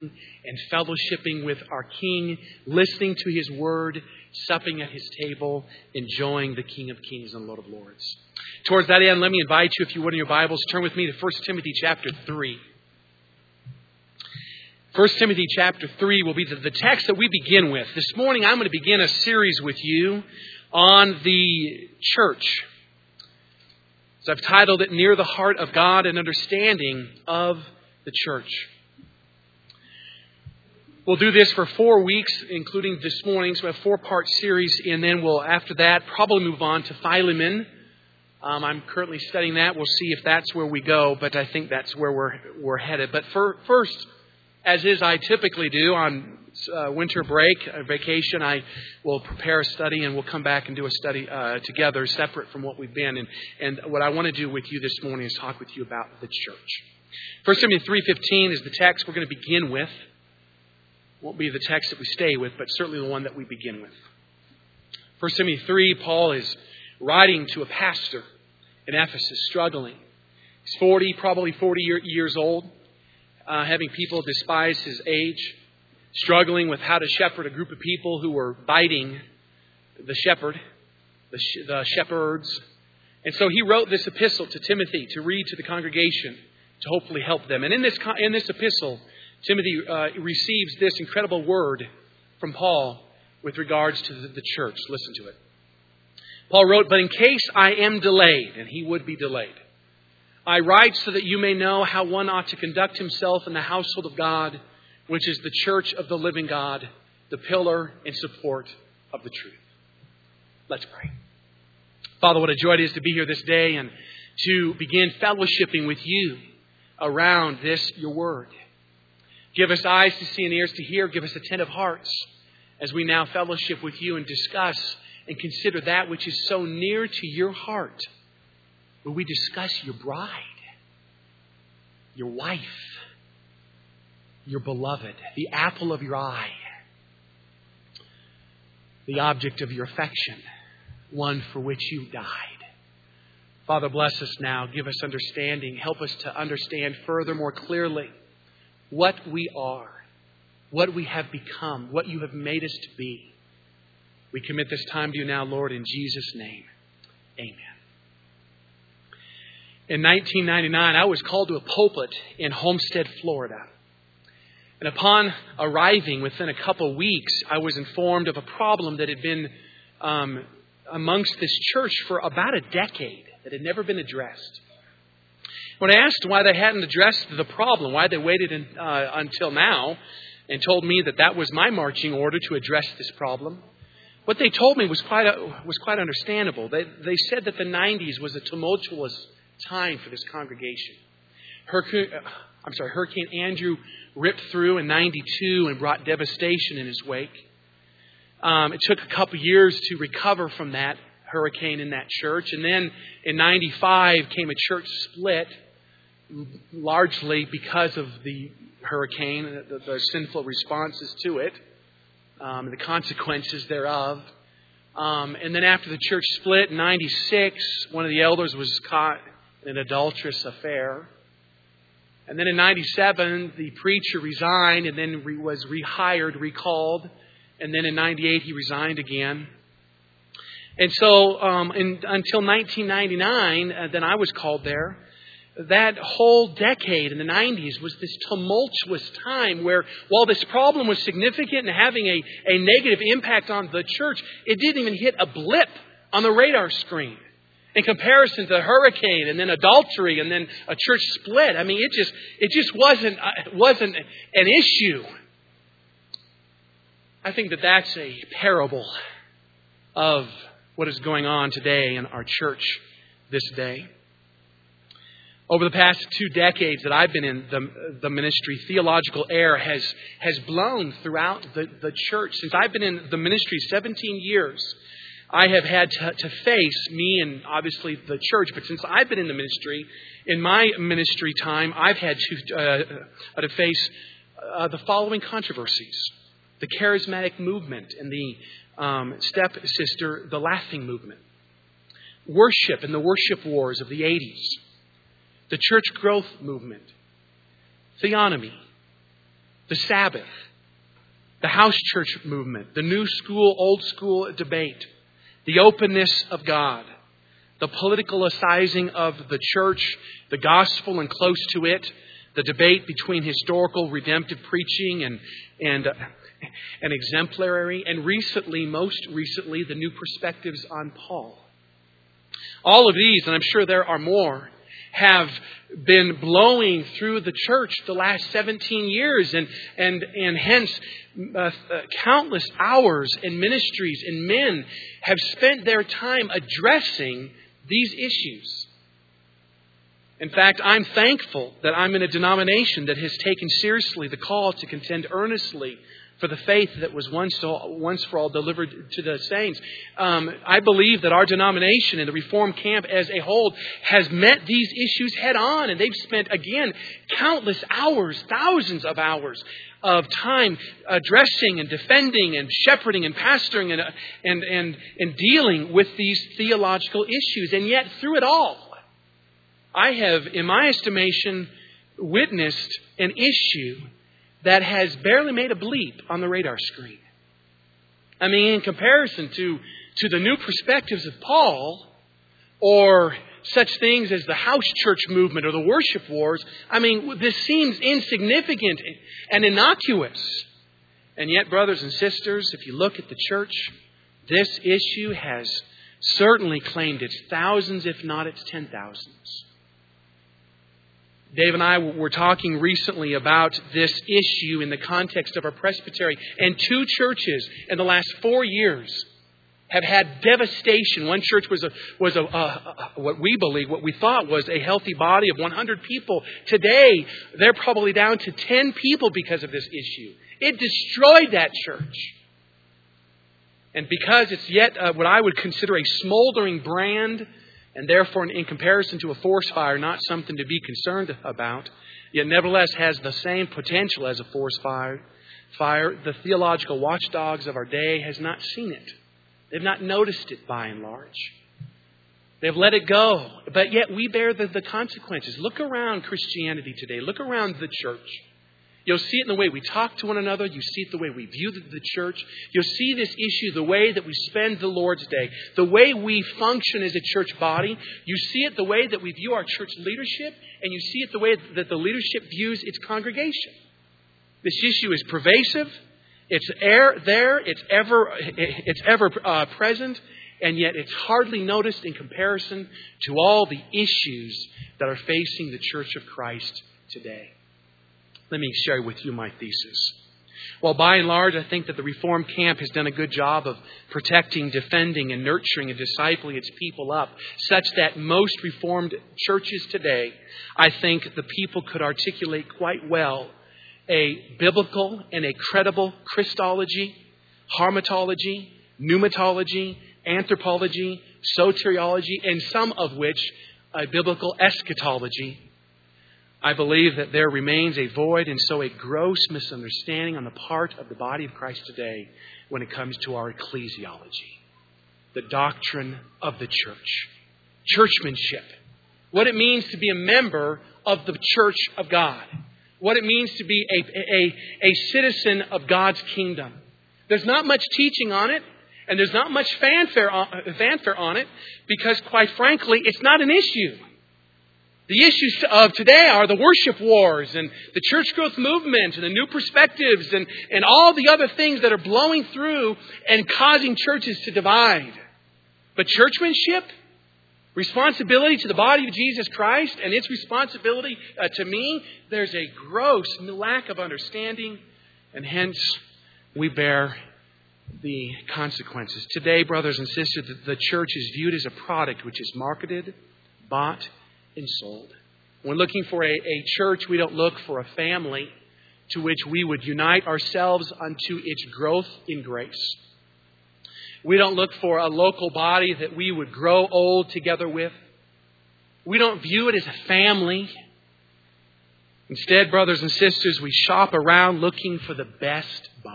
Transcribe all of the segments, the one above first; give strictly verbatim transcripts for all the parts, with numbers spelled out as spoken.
and fellowshipping with our King, listening to His Word, supping at His table, enjoying the King of Kings and Lord of Lords. Towards that end, let me invite you, if you would in your Bibles, turn with me to First Timothy chapter three. First Timothy chapter three will be the, the text that we begin with. This morning I'm going to begin a series with you on the church. So I've titled it, Near the Heart of God, an Understanding of the Church. We'll do this for four weeks, including this morning. So we have a four-part series, and then we'll, after that, probably move on to Philemon. Um, I'm currently studying that. We'll see if that's where we go, but I think that's where we're we're headed. But for, first, as is I typically do on uh, winter break, uh, vacation, I will prepare a study, and we'll come back and do a study uh, together, separate from what we've been. And, and what I want to do with you this morning is talk with you about the church. First Timothy three fifteen is the text we're going to begin with. Won't be the text that we stay with, but certainly the one that we begin with. First Timothy three, Paul is writing to a pastor in Ephesus, struggling. He's forty, probably forty years old, uh, having people despise his age, struggling with how to shepherd a group of people who were biting the shepherd, the, sh- the shepherds. And so he wrote this epistle to Timothy to read to the congregation to hopefully help them. And in this in this epistle, Timothy uh, receives this incredible word from Paul with regards to the, the church. Listen to it. Paul wrote, "But in case I am delayed," and he would be delayed, "I write so that you may know how one ought to conduct himself in the household of God, which is the church of the living God, the pillar and support of the truth." Let's pray. Father, what a joy it is to be here this day and to begin fellowshipping with you around this, your word. Give us eyes to see and ears to hear. Give us attentive hearts as we now fellowship with you and discuss and consider that which is so near to your heart. Where we discuss your bride, your wife, your beloved, the apple of your eye, the object of your affection, one for which you died. Father, bless us now. Give us understanding. Help us to understand further, more clearly, what we are, what we have become, what you have made us to be. We commit this time to you now, Lord, in Jesus' name. Amen. In nineteen ninety-nine, I was called to a pulpit in Homestead, Florida. And upon arriving within a couple of weeks, I was informed of a problem that had been um, amongst this church for about a decade, that had never been addressed. When I asked why they hadn't addressed the problem, why they waited in, uh, until now and told me that that was my marching order to address this problem, what they told me was quite a, was quite understandable. They, they said that the nineties was a tumultuous time for this congregation. Hurricane, I'm sorry, Hurricane Andrew ripped through in ninety-two and brought devastation in his wake. Um, it took a couple years to recover from that hurricane in that church. And then in ninety-five came a church split, largely because of the hurricane, the, the sinful responses to it, um, the consequences thereof. Um, and then after the church split in ninety-six, one of the elders was caught in an adulterous affair. And then in ninety-seven, the preacher resigned and then re- was rehired, recalled. And then in ninety-eight, he resigned again. And so um, in, until nineteen ninety-nine, uh, then I was called there. That whole decade in the nineties was this tumultuous time where, while this problem was significant and having a, a negative impact on the church, it didn't even hit a blip on the radar screen in comparison to the hurricane and then adultery and then a church split. I mean, it just it just wasn't uh, wasn't an issue. I think that that's a parable of what is going on today in our church this day. Over the past two decades that I've been in the, the ministry, theological air has, has blown throughout the, the church. Since I've been in the ministry seventeen years, I have had to, to face me and obviously the church. But since I've been in the ministry, in my ministry time, I've had to, uh, to face uh, the following controversies. The charismatic movement and the um, stepsister, the laughing movement. Worship and the worship wars of the eighties. The church growth movement. Theonomy. the Sabbath, the house church movement, the new school, old school debate, the openness of God, the politicalizing of the church, the gospel and close to it, the debate between historical redemptive preaching and and uh, and exemplary, and recently, most recently, the new perspectives on Paul. All of these, and I'm sure there are more, have been blowing through the church the last seventeen years, and and and hence uh, uh, countless hours and ministries and men have spent their time addressing these issues. In fact, I'm thankful that I'm in a denomination that has taken seriously the call to contend earnestly for the faith that was once, once for all delivered to the saints. Um, I believe that our denomination and the Reformed camp as a whole has met these issues head on. And they've spent, again, countless hours, thousands of hours of time addressing and defending and shepherding and pastoring and, and, and, and dealing with these theological issues. And yet, through it all, I have, in my estimation, witnessed an issue that has barely made a bleep on the radar screen. I mean, in comparison to, to the new perspectives of Paul, or such things as the house church movement or the worship wars, I mean, this seems insignificant and innocuous. And yet, brothers and sisters, if you look at the church, this issue has certainly claimed its thousands, if not its ten thousands. Dave and I were talking recently about this issue in the context of our presbytery. And two churches in the last four years have had devastation. One church was a was a, a, a what we believe, what we thought was a healthy body of one hundred people. Today, they're probably down to ten people because of this issue. It destroyed that church. And because it's yet uh, what I would consider a smoldering brand, and therefore, in comparison to a forest fire, not something to be concerned about, yet nevertheless has the same potential as a forest fire. Fire, the theological watchdogs of our day has not seen it. They've not noticed it by and large. They've let it go. But yet we bear the, the consequences. Look around Christianity today. Look around the church. You'll see it in the way we talk to one another. You see it the way we view the, the church. You'll see this issue the way that we spend the Lord's Day, the way we function as a church body. You see it the way that we view our church leadership, and you see it the way that the leadership views its congregation. This issue is pervasive. It's er, there. It's ever, it's ever uh, present, and yet it's hardly noticed in comparison to all the issues that are facing the Church of Christ today. Let me share with you my thesis. Well, by and large, I think that the Reformed camp has done a good job of protecting, defending, and nurturing and discipling its people up, such that most Reformed churches today, I think the people could articulate quite well a biblical and a credible Christology, harmatology, pneumatology, anthropology, soteriology, and some of which a biblical eschatology. I believe that there remains a void and so a gross misunderstanding on the part of the body of Christ today when it comes to our ecclesiology, the doctrine of the church, churchmanship, what it means to be a member of the church of God, what it means to be a, a, a citizen of God's kingdom. There's not much teaching on it, and there's not much fanfare on, fanfare on it, because quite frankly, it's not an issue. The issues of today are the worship wars and the church growth movement and the new perspectives and, and all the other things that are blowing through and causing churches to divide. But churchmanship, responsibility to the body of Jesus Christ and its responsibility uh, to me, there's a gross lack of understanding, and hence we bear the consequences. Today, brothers and sisters, the church is viewed as a product which is marketed, bought, and sold. When looking for a, a church, we don't look for a family to which we would unite ourselves unto its growth in grace. We don't look for a local body that we would grow old together with. We don't view it as a family. Instead, brothers and sisters, we shop around looking for the best buy.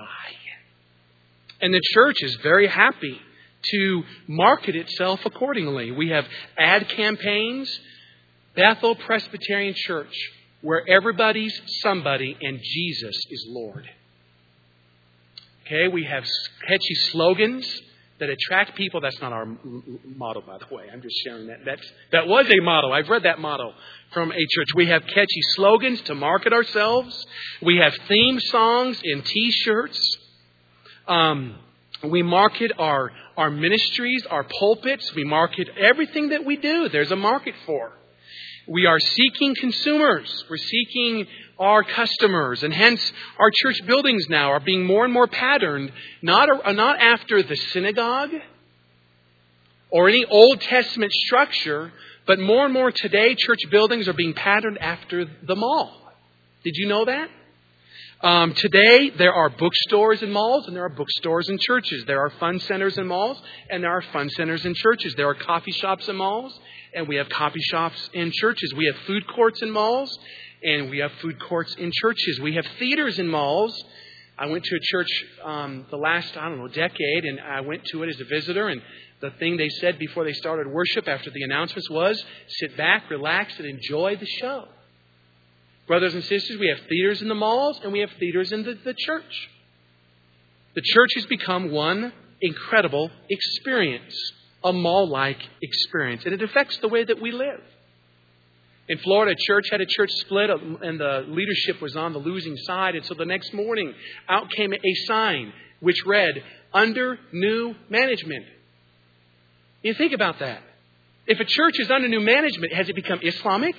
And the church is very happy to market itself accordingly. We have ad campaigns. Bethel Presbyterian Church, where everybody's somebody and Jesus is Lord. Okay, we have catchy slogans that attract people. That's not our motto, by the way. I'm just sharing that. That's, that was a motto. I've read that motto from a church. We have catchy slogans to market ourselves. We have theme songs in T-shirts. Um, we market our, our ministries, our pulpits. We market everything that we do. There's a market for. We are seeking consumers. We're seeking our customers. And hence, our church buildings now are being more and more patterned, not, not after the synagogue or any Old Testament structure, but more and more today, church buildings are being patterned after the mall. Did you know that? Um, today, there are bookstores in malls and there are bookstores in churches. There are fun centers in malls and there are fun centers in churches. There are coffee shops in malls and we have coffee shops in churches. We have food courts in malls and we have food courts in churches. We have theaters in malls. I went to a church um, the last, I don't know, decade, and I went to it as a visitor. And the thing they said before they started worship after the announcements was, sit back, relax, and enjoy the show. Brothers and sisters, we have theaters in the malls and we have theaters in the, the church. The church has become one incredible experience, a mall-like experience. And it affects the way that we live. In Florida, a church had a church split and the leadership was on the losing side. And so the next morning, out came a sign which read, under new management. You think about that. If a church is under new management, has it become Islamic?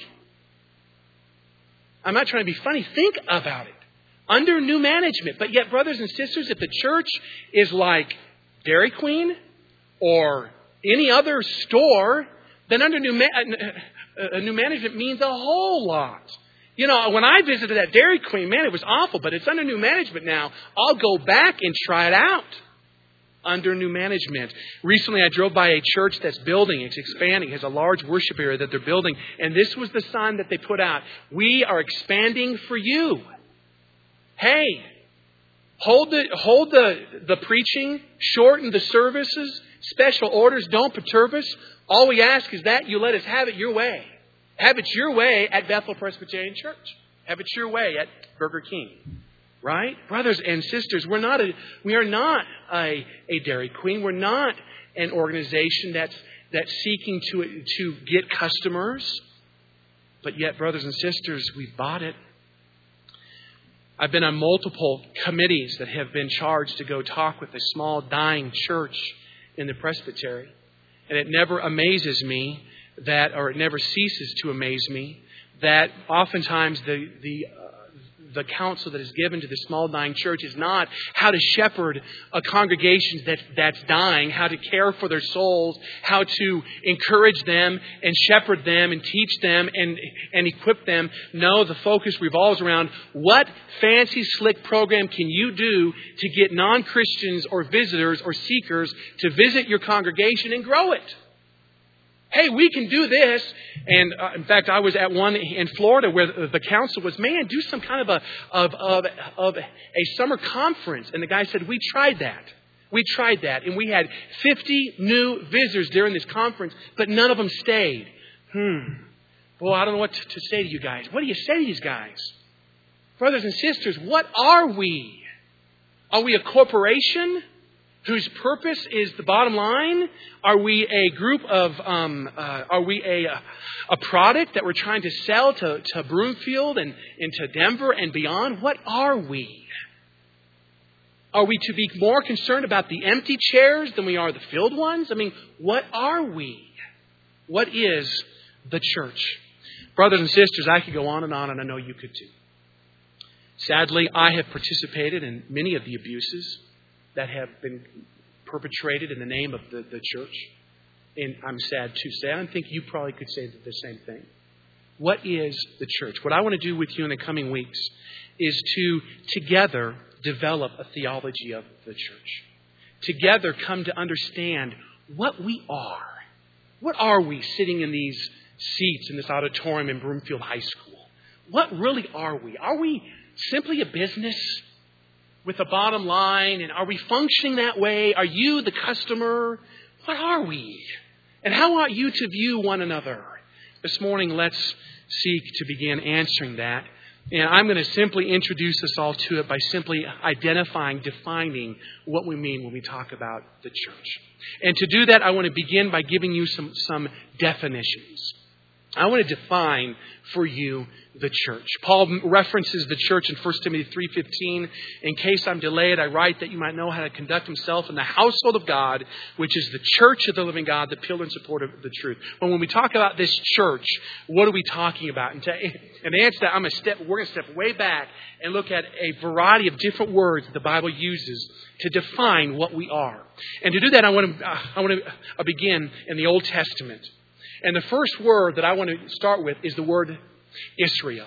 I'm not trying to be funny. Think about it. Under new management. But yet, brothers and sisters, if the church is like Dairy Queen or any other store, then under new, ma- uh, new management means a whole lot. You know, when I visited that Dairy Queen, man, it was awful, but it's under new management now. I'll go back and try it out. Under new management. Recently, I drove by a church that's building. It's expanding. It has a large worship area that they're building. And this was the sign that they put out. We are expanding for you. Hey, hold the hold the, the preaching. Shorten the services. Special orders. Don't perturb us. All we ask is that you let us have it your way. Have it your way at Bethel Presbyterian Church. Have it your way at Burger King. Right? Brothers and sisters, we're not a, we are not a, a Dairy Queen. We're not an organization that's, that's seeking to, to get customers. But yet, brothers and sisters, we've bought it. I've been on multiple committees that have been charged to go talk with a small dying church in the presbytery. And it never amazes me that, or it never ceases to amaze me, that oftentimes the, the The counsel that is given to the small dying church is not how to shepherd a congregation that, that's dying, how to care for their souls, how to encourage them and shepherd them and teach them and, and equip them. No, the focus revolves around what fancy, slick program can you do to get non-Christians or visitors or seekers to visit your congregation and grow it. Hey, we can do this. And uh, in fact, I was at one in Florida where the, the council was, man, do some kind of a of, of, of a summer conference. And the guy said, we tried that. We tried that. And we had fifty new visitors during this conference, but none of them stayed. Hmm. Well, I don't know what to, to say to you guys. What do you say to these guys? Brothers and sisters, what are we? Are we a corporation whose purpose is the bottom line? Are we a group of, um, uh, are we a a product that we're trying to sell to, to Broomfield and, and to Denver and beyond? What are we? Are we to be more concerned about the empty chairs than we are the filled ones? I mean, what are we? What is the church? Brothers and sisters, I could go on and on, and I know you could too. Sadly, I have participated in many of the abuses that have been perpetrated in the name of the, the church. And I'm sad to say, I think you probably could say the same thing. What is the church? What I want to do with you in the coming weeks is to together develop a theology of the church. Together come to understand what we are. What are we sitting in these seats in this auditorium in Broomfield High School? What really are we? Are we simply a business with a bottom line? And are we functioning that way? Are you the customer? What are we? And how ought you to view one another? This morning, let's seek to begin answering that. And I'm going to simply introduce us all to it by simply identifying, defining what we mean when we talk about the church. And to do that, I want to begin by giving you some, some definitions. I want to define for you the church. Paul references the church in First Timothy three fifteen. In case I'm delayed, I write that you might know how to conduct himself in the household of God, which is the church of the living God, the pillar and support of the truth. But when we talk about this church, what are we talking about? And to, and to answer that, I'm gonna step, we're going to step way back and look at a variety of different words that the Bible uses to define what we are. And to do that, I want to, I want to begin in the Old Testament. And the first word that I want to start with is the word Israel.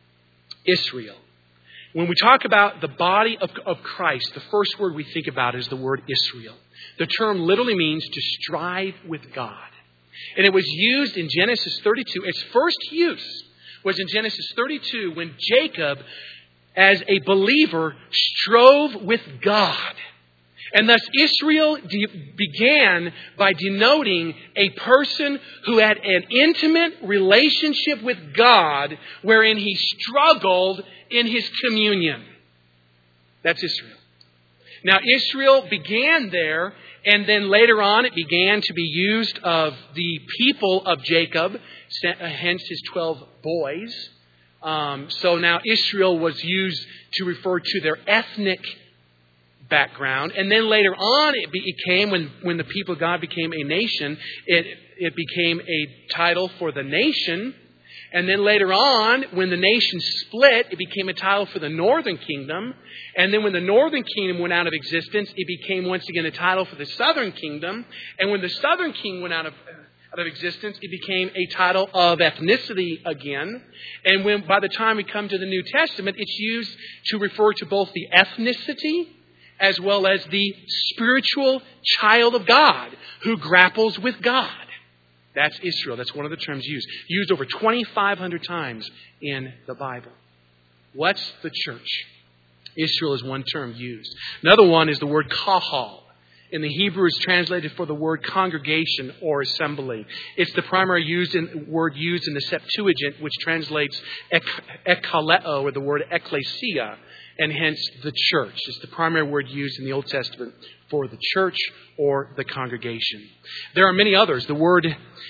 Israel. When we talk about the body of, of Christ, the first word we think about is the word Israel. The term literally means to strive with God. And it was used in Genesis thirty-two. Its first use was in Genesis thirty-two when Jacob, as a believer, strove with God. And thus Israel de- began by denoting a person who had an intimate relationship with God wherein he struggled in his communion. That's Israel. Now Israel began there, and then later on it began to be used of the people of Jacob, hence his twelve boys. Um, so now Israel was used to refer to their ethnic background. And then later on it became, when, when the people of God became a nation, it, it became a title for the nation. And then later on, when the nation split, it became a title for the northern kingdom. And then when the northern kingdom went out of existence, it became once again a title for the southern kingdom. And when the southern kingdom went out of out of existence, it became a title of ethnicity again. And when by the time we come to the New Testament, it's used to refer to both the ethnicity as well as the spiritual child of God who grapples with God. That's Israel. That's one of the terms used. Used over twenty-five hundred times in the Bible. What's the church? Israel is one term used. Another one is the word kahal. In the Hebrew is translated for the word congregation or assembly. It's the primary used in, word used in the Septuagint, which translates ek, ekkaleo, or the word ecclesia, and hence the church. It's the primary word used in the Old Testament for the church or the congregation. There are many others. The word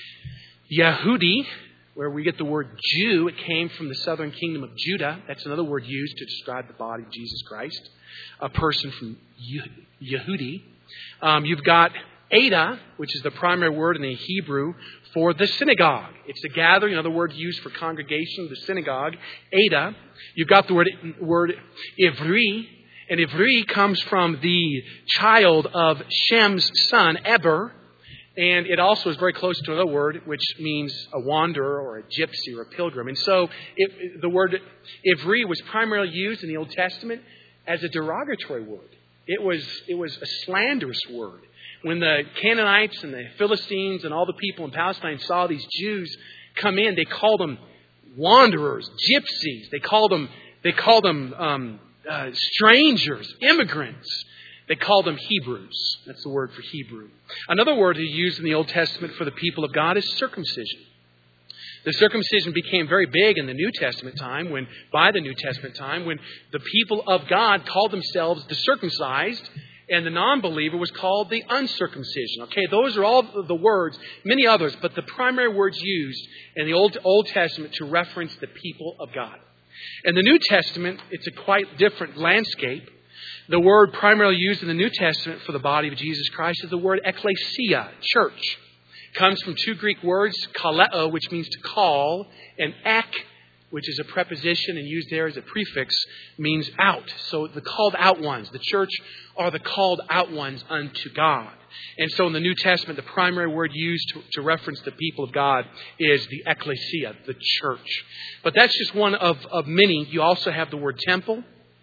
Yehudi, where we get the word Jew, it came from the southern kingdom of Judah. That's another word used to describe the body of Jesus Christ. A person from Yehudi. Um, you've got Ada, which is the primary word in the Hebrew for the synagogue. It's a gathering, another word used for congregation, the synagogue. Ada. You've got the word, word Ivri. And Ivri comes from the child of Shem's son, Eber. And it also is very close to another word, which means a wanderer or a gypsy or a pilgrim. And so it, the word Ivri was primarily used in the Old Testament as a derogatory word. It was, it was a slanderous word. When the Canaanites and the Philistines and all the people in Palestine saw these Jews come in, they called them wanderers, gypsies. They called them, they called them um, uh, strangers, immigrants. They called them Hebrews. That's the word for Hebrew. Another word used in the Old Testament for the people of God is circumcision. The circumcision became very big in the New Testament time, when, by the New Testament time, when the people of God called themselves the circumcised, and the non-believer was called the uncircumcision. Okay, those are all the words, many others, but the primary words used in the Old, Old Testament to reference the people of God. In the New Testament, it's a quite different landscape. The word primarily used in the New Testament for the body of Jesus Christ is the word ecclesia, church. It comes from two Greek words, kaleo, which means to call, and ek, which is a preposition and used there as a prefix, means out. So the called out ones, the church are the called out ones unto God. And so in the New Testament, the primary word used to, to reference the people of God is the ecclesia, the church. But that's just one of, of many. You also have the word temple,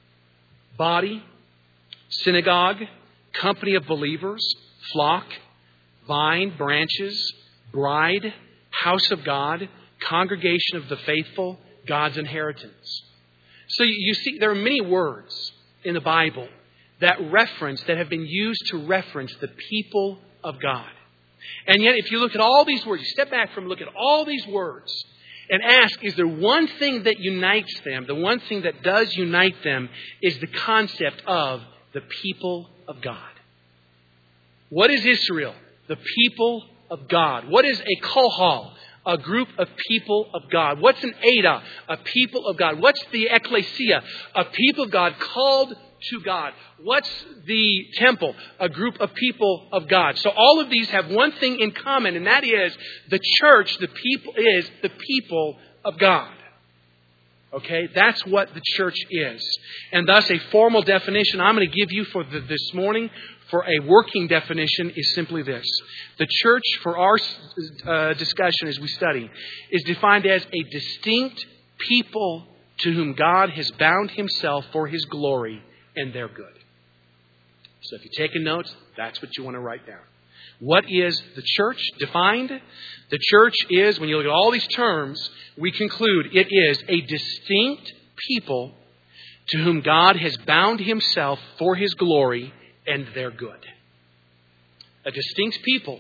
body, synagogue, company of believers, flock, vine, branches, bride, house of God, congregation of the faithful, God's inheritance. So you see, there are many words in the Bible that reference, that have been used to reference the people of God. And yet, if you look at all these words, you step back from look at all these words, and ask, is there one thing that unites them? The one thing that does unite them is the concept of the people of God. What is Israel? The people of God. What is a kohal? A group of people of God. What's an Ada? A people of God. What's the ecclesia? A people of God called to God. What's the temple? A group of people of God. So all of these have one thing in common, and that is the church, the people, is the people of God. Okay, that's what the church is. And thus a formal definition I'm going to give you for the, this morning for a working definition is simply this. The church, for our uh, discussion as we study, is defined as a distinct people to whom God has bound himself for his glory and their good. So if you're taking notes, that's what you want to write down. What is the church defined? The church is, when you look at all these terms, we conclude it is a distinct people to whom God has bound himself for his glory and their good. A distinct people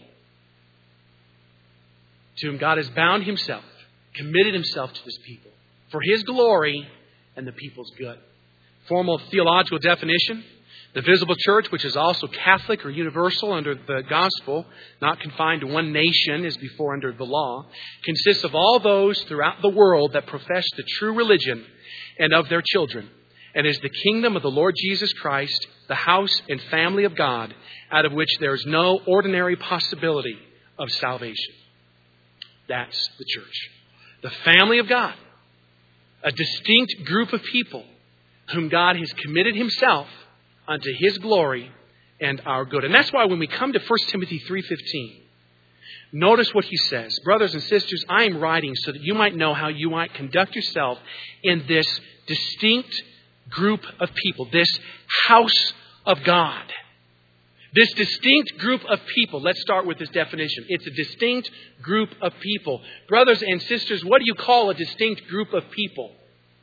to whom God has bound himself, committed himself to this people for his glory and the people's good. Formal theological definition. The visible church, which is also Catholic or universal under the gospel, not confined to one nation as before under the law, consists of all those throughout the world that profess the true religion and of their children, and is the kingdom of the Lord Jesus Christ, the house and family of God, out of which there is no ordinary possibility of salvation. That's the church. The family of God. A distinct group of people whom God has committed himself unto his glory and our good. And that's why when we come to First Timothy three fifteen, notice what he says. Brothers and sisters, I am writing so that you might know how you might conduct yourself in this distinct group of people, this house of God. This distinct group of people. Let's start with this definition. It's a distinct group of people. Brothers and sisters, what do you call a distinct group of people?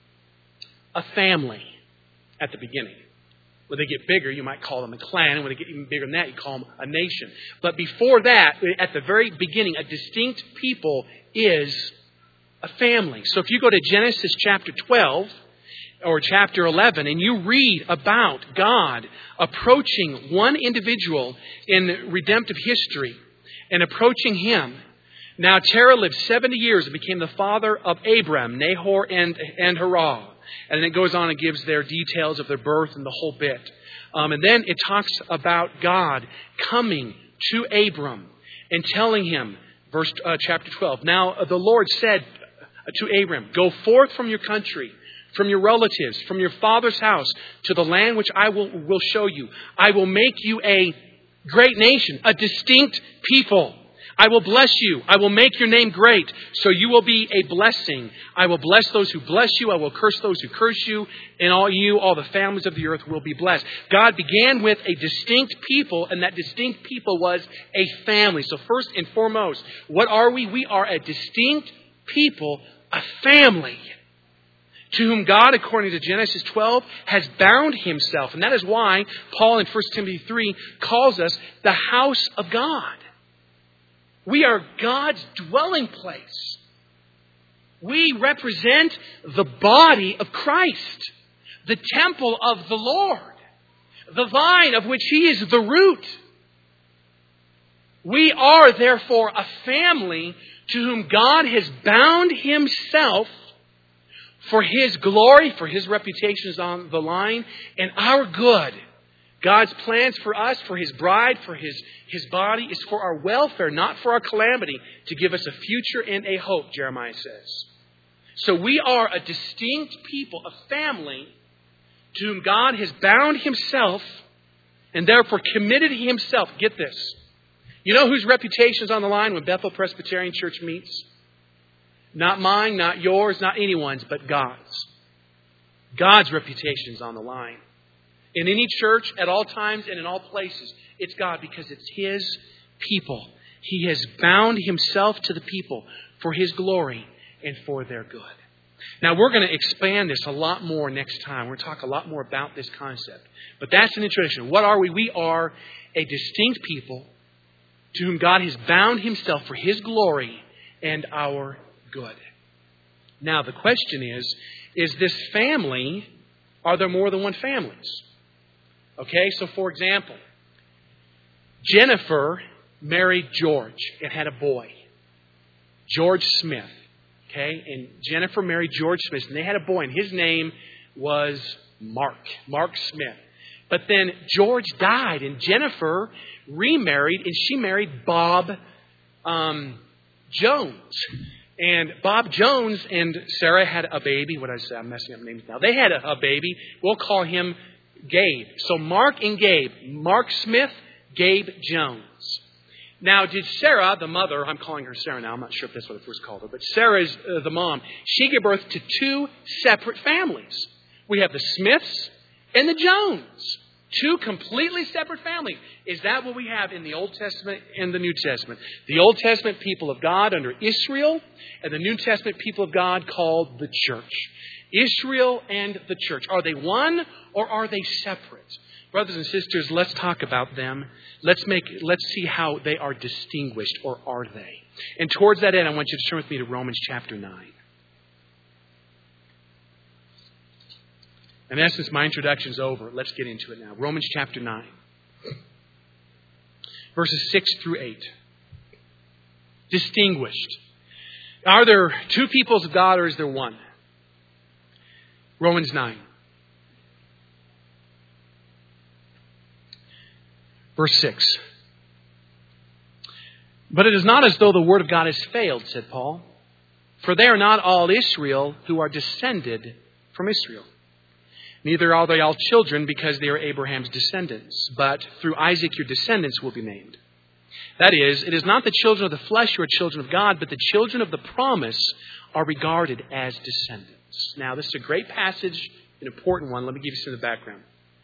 A family at the beginning. When they get bigger, you might call them a clan. And when they get even bigger than that, you call them a nation. But before that, at the very beginning, a distinct people is a family. So if you go to Genesis chapter twelve or chapter eleven and you read about God approaching one individual in redemptive history and approaching him. Now Terah lived seventy years and became the father of Abram, Nahor, and, and Haran. And then it goes on and gives their details of their birth and the whole bit. Um, and then it talks about God coming to Abram and telling him, verse uh, chapter twelve, now uh, the Lord said to Abram, go forth from your country, from your relatives, from your father's house, to the land which I will, will show you. I will make you a great nation, a distinct people. I will bless you. I will make your name great, so you will be a blessing. I will bless those who bless you. I will curse those who curse you. And all you, all the families of the earth will be blessed. God began with a distinct people, and that distinct people was a family. So first and foremost, what are we? We are a distinct people, a family, to whom God, according to Genesis twelve, has bound himself. And that is why Paul in First Timothy three calls us the house of God. We are God's dwelling place. We represent the body of Christ, the temple of the Lord, the vine of which he is the root. We are therefore a family to whom God has bound himself for his glory, for his reputation is on the line, and our good. God's plans for us, for his bride, for his, his body, is for our welfare, not for our calamity, to give us a future and a hope, Jeremiah says. So we are a distinct people, a family, to whom God has bound himself and therefore committed himself. Get this. You know whose reputation is on the line when Bethel Presbyterian Church meets? Not mine, not yours, not anyone's, but God's. God's reputation is on the line. In any church, at all times and in all places, it's God because it's his people. He has bound himself to the people for his glory and for their good. Now, we're going to expand this a lot more next time. We're going to talk a lot more about this concept. But that's an introduction. What are we? We are a distinct people to whom God has bound himself for his glory and our good. Now, the question is, is this family, are there more than one families? Okay, so for example, Jennifer married George and had a boy, George Smith. Okay, and Jennifer married George Smith, and they had a boy, and his name was Mark, Mark Smith. But then George died, and Jennifer remarried, and she married Bob um, Jones. And Bob Jones and Sarah had a baby. What did I say? I'm messing up names now. They had a, a baby. We'll call him Gabe. So Mark and Gabe. Mark Smith, Gabe Jones. Now, did Sarah, the mother, I'm calling her Sarah now. I'm not sure if that's what I first called her. But Sarah's uh, the mom. She gave birth to two separate families. We have the Smiths and the Jones. Two completely separate families. Is that what we have in the Old Testament and the New Testament? The Old Testament people of God under Israel, and the New Testament people of God called the church. Israel and the church. Are they one or are they separate? Brothers and sisters, let's talk about them. Let's make let's see how they are distinguished, or are they? And towards that end, I want you to turn with me to Romans chapter nine. In essence, my introduction's over. Let's get into it now. Romans chapter nine. Verses six through eight. Distinguished. Are there two peoples of God, or is there one? Romans nine. Verse six. But it is not as though the word of God has failed, said Paul. For they are not all Israel who are descended from Israel. Neither are they all children, because they are Abraham's descendants. But through Isaac your descendants will be named. That is, it is not the children of the flesh who are children of God, but the children of the promise are regarded as descendants. Now, this is a great passage, an important one. Let me give you some of the background.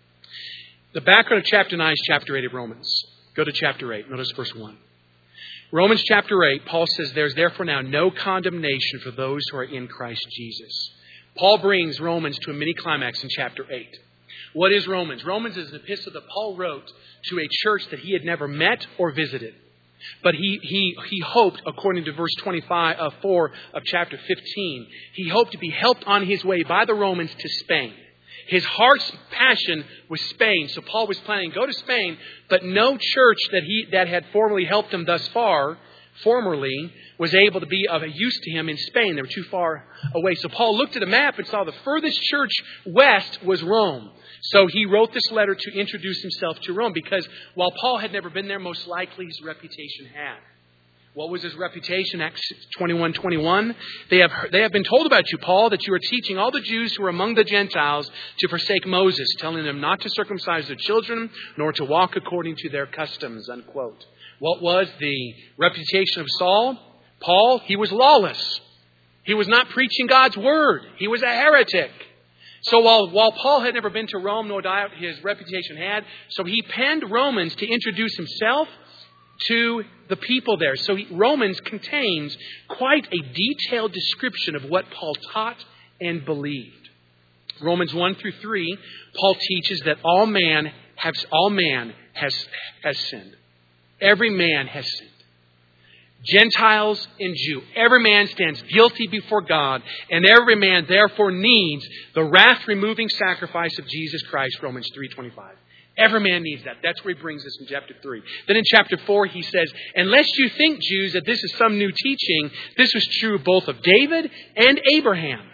The background of chapter nine is chapter eight of Romans. Go to chapter eight. Notice verse one. Romans chapter eight, Paul says, there is therefore now no condemnation for those who are in Christ Jesus. Paul brings Romans to a mini climax in chapter eight. What is Romans? Romans is an epistle that Paul wrote to a church that he had never met or visited. But he he he hoped, according to verse twenty-five of four of chapter fifteen, he hoped to be helped on his way by the Romans to Spain. His heart's passion was Spain. So Paul was planning to go to Spain, but no church that he that had formerly helped him thus far, formerly, was able to be of use to him in Spain. They were too far away. So Paul looked at a map and saw the furthest church west was Rome. So he wrote this letter to introduce himself to Rome, because while Paul had never been there, most likely his reputation had. What was his reputation? Acts twenty-one twenty-one. They have, they have been told about you, Paul, that you are teaching all the Jews who are among the Gentiles to forsake Moses, telling them not to circumcise their children, nor to walk according to their customs, unquote. What was the reputation of Saul? Paul, he was lawless. He was not preaching God's word. He was a heretic. So while, while Paul had never been to Rome, no doubt his reputation had, so he penned Romans to introduce himself to the people there. So he, Romans contains quite a detailed description of what Paul taught and believed. Romans one through three, Paul teaches that all man has all man has has sinned. Every man has sinned. Gentiles and Jew. Every man stands guilty before God, and every man therefore needs the wrath-removing sacrifice of Jesus Christ, Romans three twenty-five. Every man needs that. That's where he brings us in chapter three. Then in chapter four, he says, unless you think, Jews, that this is some new teaching, this was true both of David and Abraham.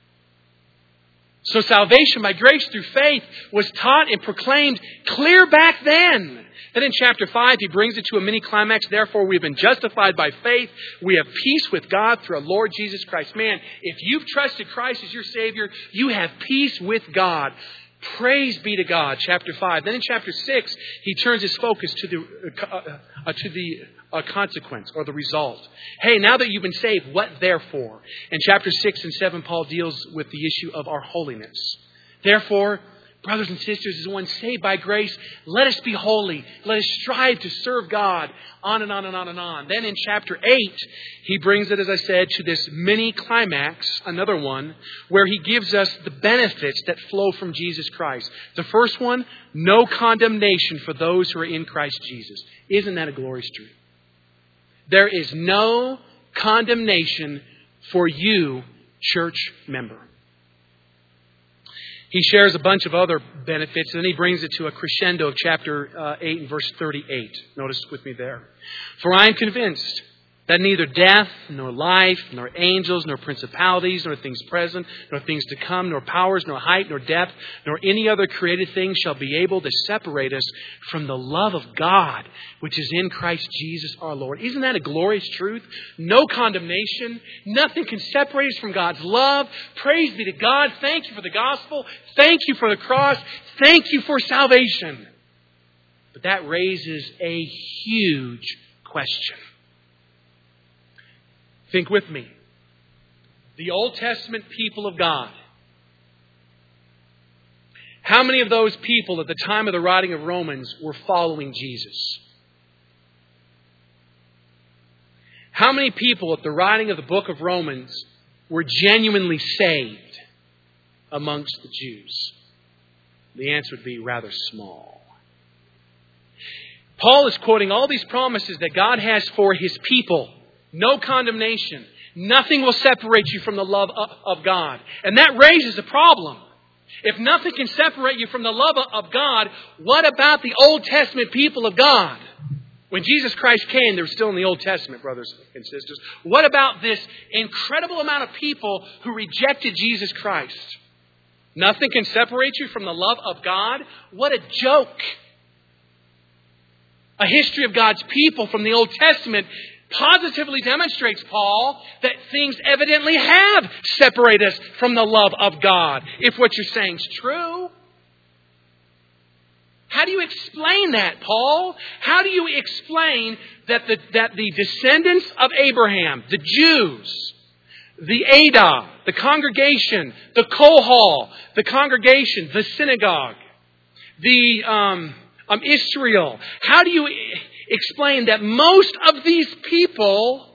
So salvation by grace through faith was taught and proclaimed clear back then. Then in chapter five, he brings it to a mini climax. Therefore, we've been justified by faith. We have peace with God through our Lord Jesus Christ. Man, if you've trusted Christ as your Savior, you have peace with God. Praise be to God. Chapter five. Then in chapter six, he turns his focus to the uh, uh, to the uh, consequence or the result. Hey, now that you've been saved, what therefore? In chapter six and seven, Paul deals with the issue of our holiness. Therefore, brothers and sisters, as one saved by grace, let us be holy. Let us strive to serve God. On and on and on and on. Then in chapter eight, he brings it, as I said, to this mini climax, another one, where he gives us the benefits that flow from Jesus Christ. The first one, no condemnation for those who are in Christ Jesus. Isn't that a glorious truth? There is no condemnation for you church member. He shares a bunch of other benefits, and then he brings it to a crescendo of chapter uh, eight and verse thirty-eight. Notice with me there. For I am convinced that neither death, nor life, nor angels, nor principalities, nor things present, nor things to come, nor powers, nor height, nor depth, nor any other created thing shall be able to separate us from the love of God, which is in Christ Jesus our Lord. Isn't that a glorious truth? No condemnation. Nothing can separate us from God's love. Praise be to God. Thank you for the gospel. Thank you for the cross. Thank you for salvation. But that raises a huge question. Think with me. The Old Testament people of God. How many of those people at the time of the writing of Romans were following Jesus? How many people at the writing of the book of Romans were genuinely saved amongst the Jews? The answer would be rather small. Paul is quoting all these promises that God has for His people. No condemnation. Nothing will separate you from the love of God. And that raises a problem. If nothing can separate you from the love of God, what about the Old Testament people of God? When Jesus Christ came, they were still in the Old Testament, brothers and sisters. What about this incredible amount of people who rejected Jesus Christ? Nothing can separate you from the love of God? What a joke. A history of God's people from the Old Testament positively demonstrates, Paul, that things evidently have separated us from the love of God. If what you're saying is true. How do you explain that, Paul? How do you explain that the, that the descendants of Abraham, the Jews, the Adah, the congregation, the Kohal, the congregation, the synagogue, the um, um, Israel, how do you explain that most of these people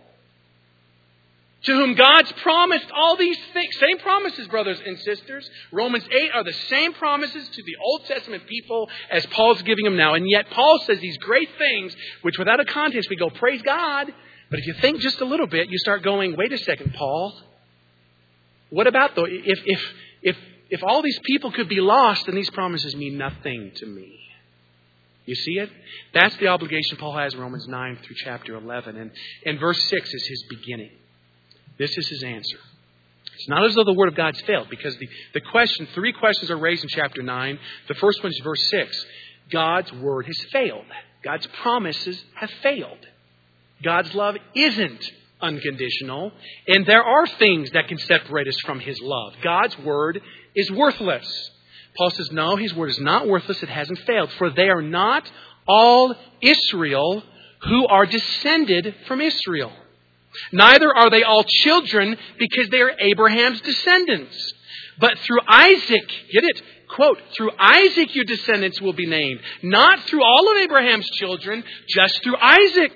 to whom God's promised all these things, same promises, brothers and sisters, Romans eight are the same promises to the Old Testament people as Paul's giving them now. And yet Paul says these great things, which without a context we go, praise God. But if you think just a little bit, you start going, wait a second, Paul. What about though, if, if, if, if all these people could be lost, then these promises mean nothing to me. You see it? That's the obligation Paul has in Romans nine through chapter eleven. And, and verse six is his beginning. This is his answer. It's not as though the Word of God's failed, because the, the question, three questions are raised in chapter nine. The first one is verse six. God's Word has failed. God's promises have failed. God's love isn't unconditional. And there are things that can separate us from His love. God's Word is worthless. Paul says, no, His Word is not worthless. It hasn't failed. For they are not all Israel who are descended from Israel. Neither are they all children because they are Abraham's descendants. But through Isaac, get it? Quote, through Isaac your descendants will be named. Not through all of Abraham's children, just through Isaac.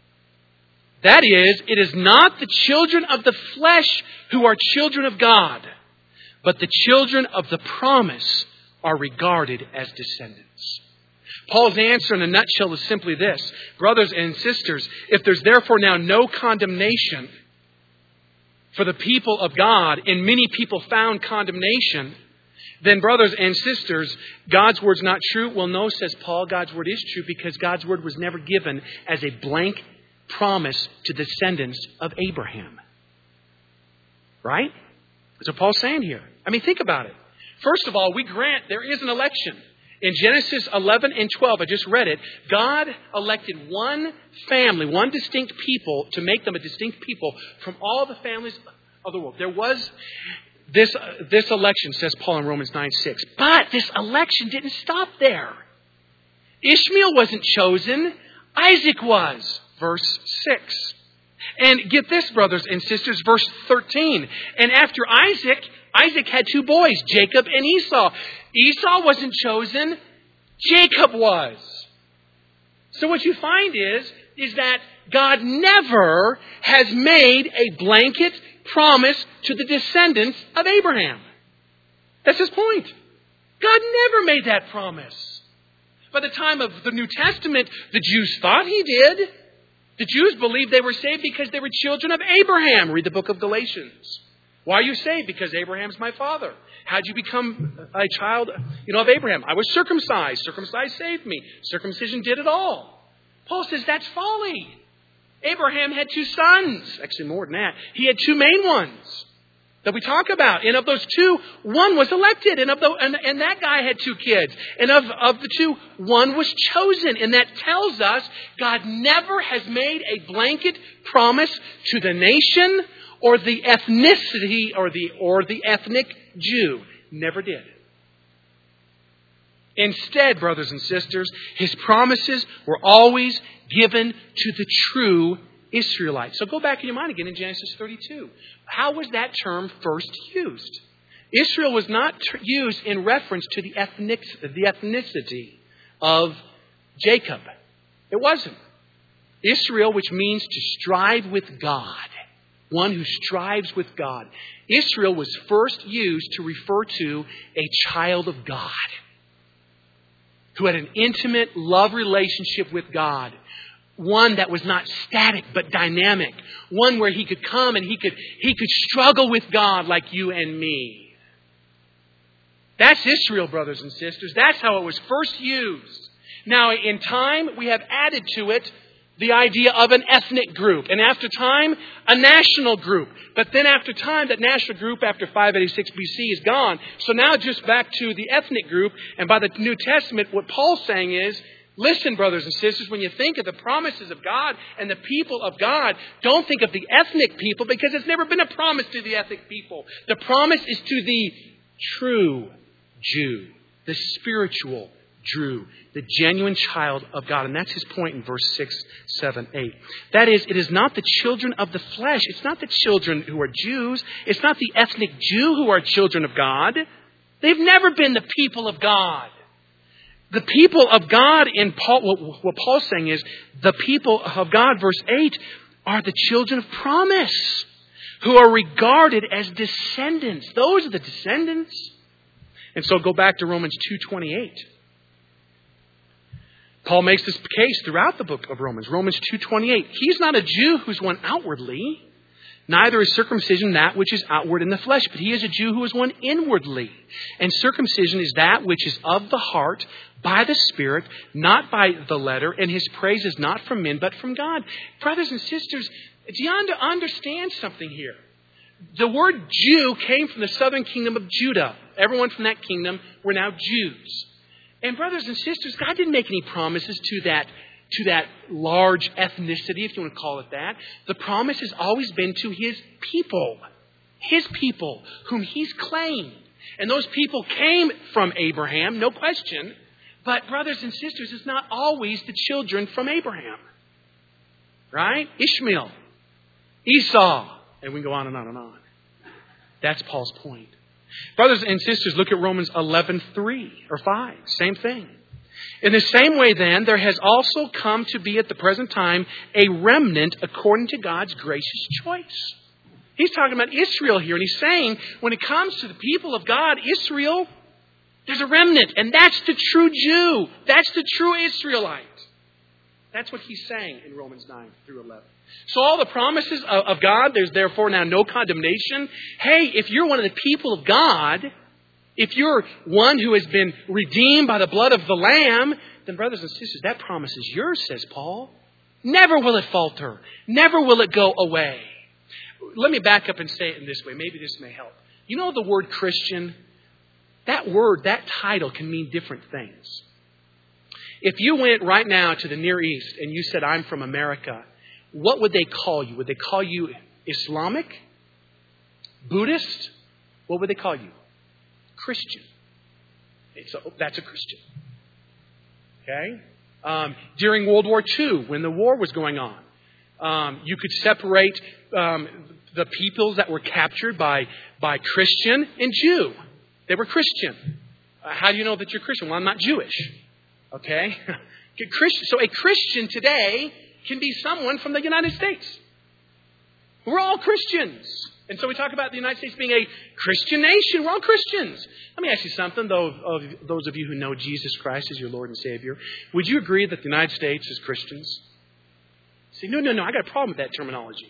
That is, it is not the children of the flesh who are children of God, but the children of the promise are regarded as descendants. Paul's answer in a nutshell is simply this. Brothers and sisters, if there's therefore now no condemnation for the people of God, and many people found condemnation, then brothers and sisters, God's word's not true. Well, no, says Paul, God's word is true because God's word was never given as a blank promise to descendants of Abraham. Right? That's what Paul's saying here. I mean, think about it. First of all, we grant there is an election. In Genesis eleven and twelve, I just read it, God elected one family, one distinct people, to make them a distinct people from all the families of the world. There was this, uh, this election, says Paul in Romans nine six. But this election didn't stop there. Ishmael wasn't chosen. Isaac was. Verse six. And get this, brothers and sisters, verse thirteen. And after Isaac, Isaac had two boys, Jacob and Esau. Esau wasn't chosen. Jacob was. So what you find is, is that God never has made a blanket promise to the descendants of Abraham. That's his point. God never made that promise. By the time of the New Testament, the Jews thought He did. The Jews believed they were saved because they were children of Abraham. Read the book of Galatians. Why are you saved? Because Abraham's my father. How'd you become a child, you know, of Abraham? I was circumcised. Circumcised saved me. Circumcision did it all. Paul says that's folly. Abraham had two sons. Actually, more than that. He had two main ones that we talk about. And of those two, one was elected. And of the and, and that guy had two kids. And of, of the two, one was chosen. And that tells us God never has made a blanket promise to the nation or the ethnicity or the or the ethnic Jew. Never did. Instead, brothers and sisters, His promises were always given to the true Israelites. So go back in your mind again in Genesis thirty-two. How was that term first used? Israel was not t- used in reference to the, ethnic, the ethnicity of Jacob. It wasn't. Israel, which means to strive with God. One who strives with God. Israel was first used to refer to a child of God. Who had an intimate love relationship with God. One that was not static but dynamic. One where he could come and he could he could struggle with God like you and me. That's Israel, brothers and sisters. That's how it was first used. Now, in time, we have added to it the idea of an ethnic group. And after time, a national group. But then after time, that national group after five eighty-six B C is gone. So now just back to the ethnic group. And by the New Testament, what Paul's saying is, listen, brothers and sisters, when you think of the promises of God and the people of God, don't think of the ethnic people because it's never been a promise to the ethnic people. The promise is to the true Jew, the spiritual Jew, the genuine child of God. And that's his point in verse six, seven, eight. That is, it is not the children of the flesh. It's not the children who are Jews. It's not the ethnic Jew who are children of God. They've never been the people of God. The people of God in Paul, what, what Paul's saying is the people of God, verse eight, are the children of promise who are regarded as descendants. Those are the descendants. And so go back to Romans two twenty-eight. Paul makes this case throughout the book of Romans. Romans two twenty-eight. He's not a Jew who's one outwardly. Neither is circumcision that which is outward in the flesh, but he is a Jew who is one inwardly. And circumcision is that which is of the heart, by the Spirit, not by the letter, and his praise is not from men, but from God. Brothers and sisters, do you understand something here? The word Jew came from the southern kingdom of Judah. Everyone from that kingdom were now Jews. And brothers and sisters, God didn't make any promises to that to that large ethnicity, if you want to call it that. The promise has always been to his people. His people, whom he's claimed. And those people came from Abraham, no question. But brothers and sisters, it's not always the children from Abraham. Right? Ishmael, Esau, and we can go on and on and on. That's Paul's point. Brothers and sisters, look at Romans eleven three or five. Same thing. In the same way, then, there has also come to be at the present time a remnant according to God's gracious choice. He's talking about Israel here, and he's saying when it comes to the people of God, Israel, there's a remnant, and that's the true Jew. That's the true Israelite. That's what he's saying in Romans nine through eleven. So all the promises of, of God, there's therefore now no condemnation. Hey, if you're one of the people of God, if you're one who has been redeemed by the blood of the Lamb, then brothers and sisters, that promise is yours, says Paul. Never will it falter. Never will it go away. Let me back up and say it in this way. Maybe this may help. You know the word Christian? That word, that title can mean different things. If you went right now to the Near East and you said, I'm from America, what would they call you? Would they call you Islamic? Buddhist? What would they call you? Christian. So that's a Christian. Okay? Um, during World War Two, when the war was going on, um, you could separate um, the peoples that were captured by, by Christian and Jew. They were Christian. Uh, how do you know that you're Christian? Well, I'm not Jewish. Okay? So a Christian today can be someone from the United States. We're all Christians. And so we talk about the United States being a Christian nation. We're all Christians. Let me ask you something, though, of those of you who know Jesus Christ as your Lord and Savior. Would you agree that the United States is Christians? Say, no, no, no, I got a problem with that terminology.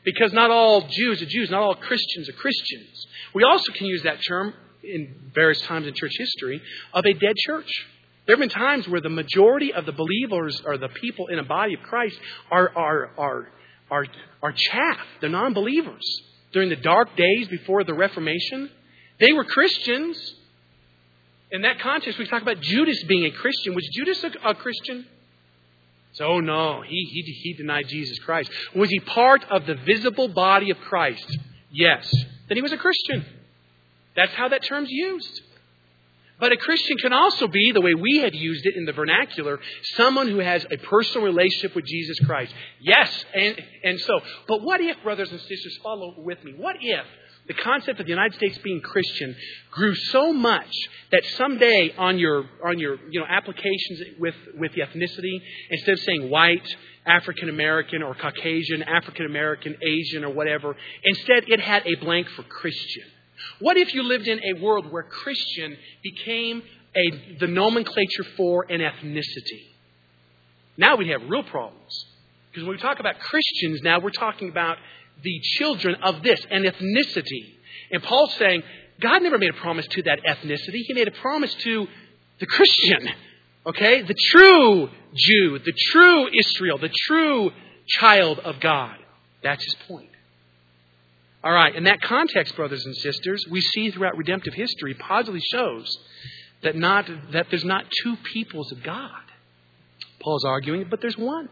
Because not all Jews are Jews, not all Christians are Christians. We also can use that term in various times in church history of a dead church. There have been times where the majority of the believers or the people in a body of Christ are, are, are, are, are chaff. They're non-believers. During the dark days before the Reformation, they were Christians. In that context, we talk about Judas being a Christian. Was Judas a, a Christian? So, oh no, he, he, he denied Jesus Christ. Was he part of the visible body of Christ? Yes. Then he was a Christian. That's how that term's used. But a Christian can also be, the way we have used it in the vernacular, someone who has a personal relationship with Jesus Christ. Yes, and, and so. But what if, brothers and sisters, follow with me, what if the concept of the United States being Christian grew so much that someday on your on your you know applications with, with the ethnicity, instead of saying white, African American, or Caucasian, African American, Asian, or whatever, instead it had a blank for Christian? What if you lived in a world where Christian became a the nomenclature for an ethnicity? Now we'd have real problems. Because when we talk about Christians now, we're talking about the children of this, an ethnicity. And Paul's saying, God never made a promise to that ethnicity. He made a promise to the Christian. Okay? The true Jew, the true Israel, the true child of God. That's his point. All right. In that context, brothers and sisters, we see throughout redemptive history positively shows that not that there's not two peoples of God. Paul's arguing, but there's one.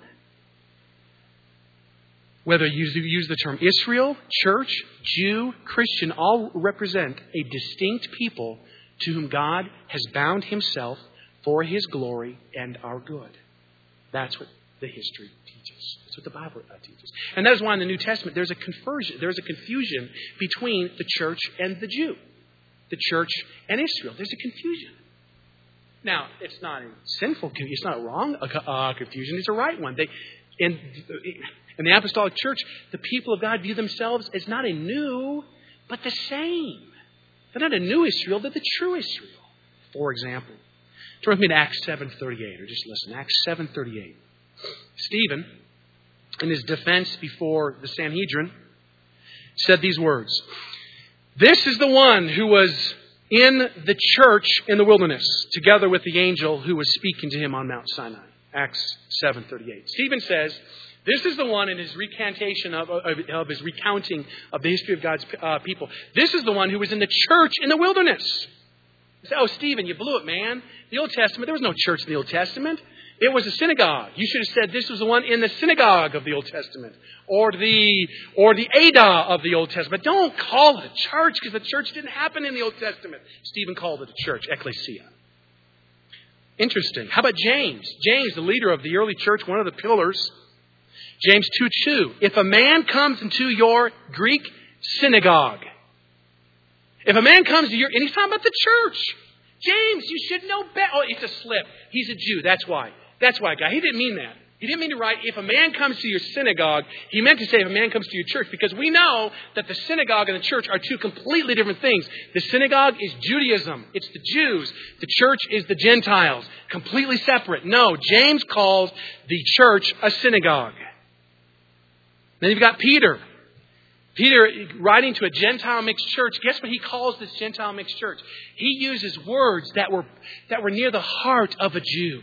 Whether you use the term Israel, church, Jew, Christian, all represent a distinct people to whom God has bound himself for his glory and our good. That's what the history teaches. That's what the Bible teaches. And that is why in the New Testament there's a conversion, there's a confusion between the church and the Jew. The church and Israel. There's a confusion. Now, it's not a sinful, it's not wrong uh, confusion, it's a right one. They in In the apostolic church, the people of God view themselves as not a new, but the same. They're not a new Israel, they're the true Israel. For example, turn with me to Acts seven thirty-eight, or just listen. Acts seven thirty-eight. Stephen, in his defense before the Sanhedrin, said these words. This is the one who was in the church in the wilderness, together with the angel who was speaking to him on Mount Sinai. Acts seven thirty-eight. Stephen says, this is the one in his recantation of, of, of his recounting of the history of God's uh, people. This is the one who was in the church in the wilderness. You say, oh, Stephen, you blew it, man. The Old Testament, there was no church in the Old Testament. It was a synagogue. You should have said this was the one in the synagogue of the Old Testament. Or the or the Adah of the Old Testament. Don't call it a church because the church didn't happen in the Old Testament. Stephen called it a church, ecclesia. Interesting. How about James? James, the leader of the early church, one of the pillars. James two two. If a man comes into your Greek synagogue. If a man comes to your... And he's talking about the church. James, you should know better. Oh, it's a slip. He's a Jew. That's why. That's why, guy. He didn't mean that. He didn't mean to write, if a man comes to your synagogue. He meant to say, if a man comes to your church. Because we know that the synagogue and the church are two completely different things. The synagogue is Judaism. It's the Jews. The church is the Gentiles. Completely separate. No, James calls the church a synagogue. Then you've got Peter. Peter, writing to a Gentile mixed church, guess what he calls this Gentile mixed church? He uses words that were that were near the heart of a Jew.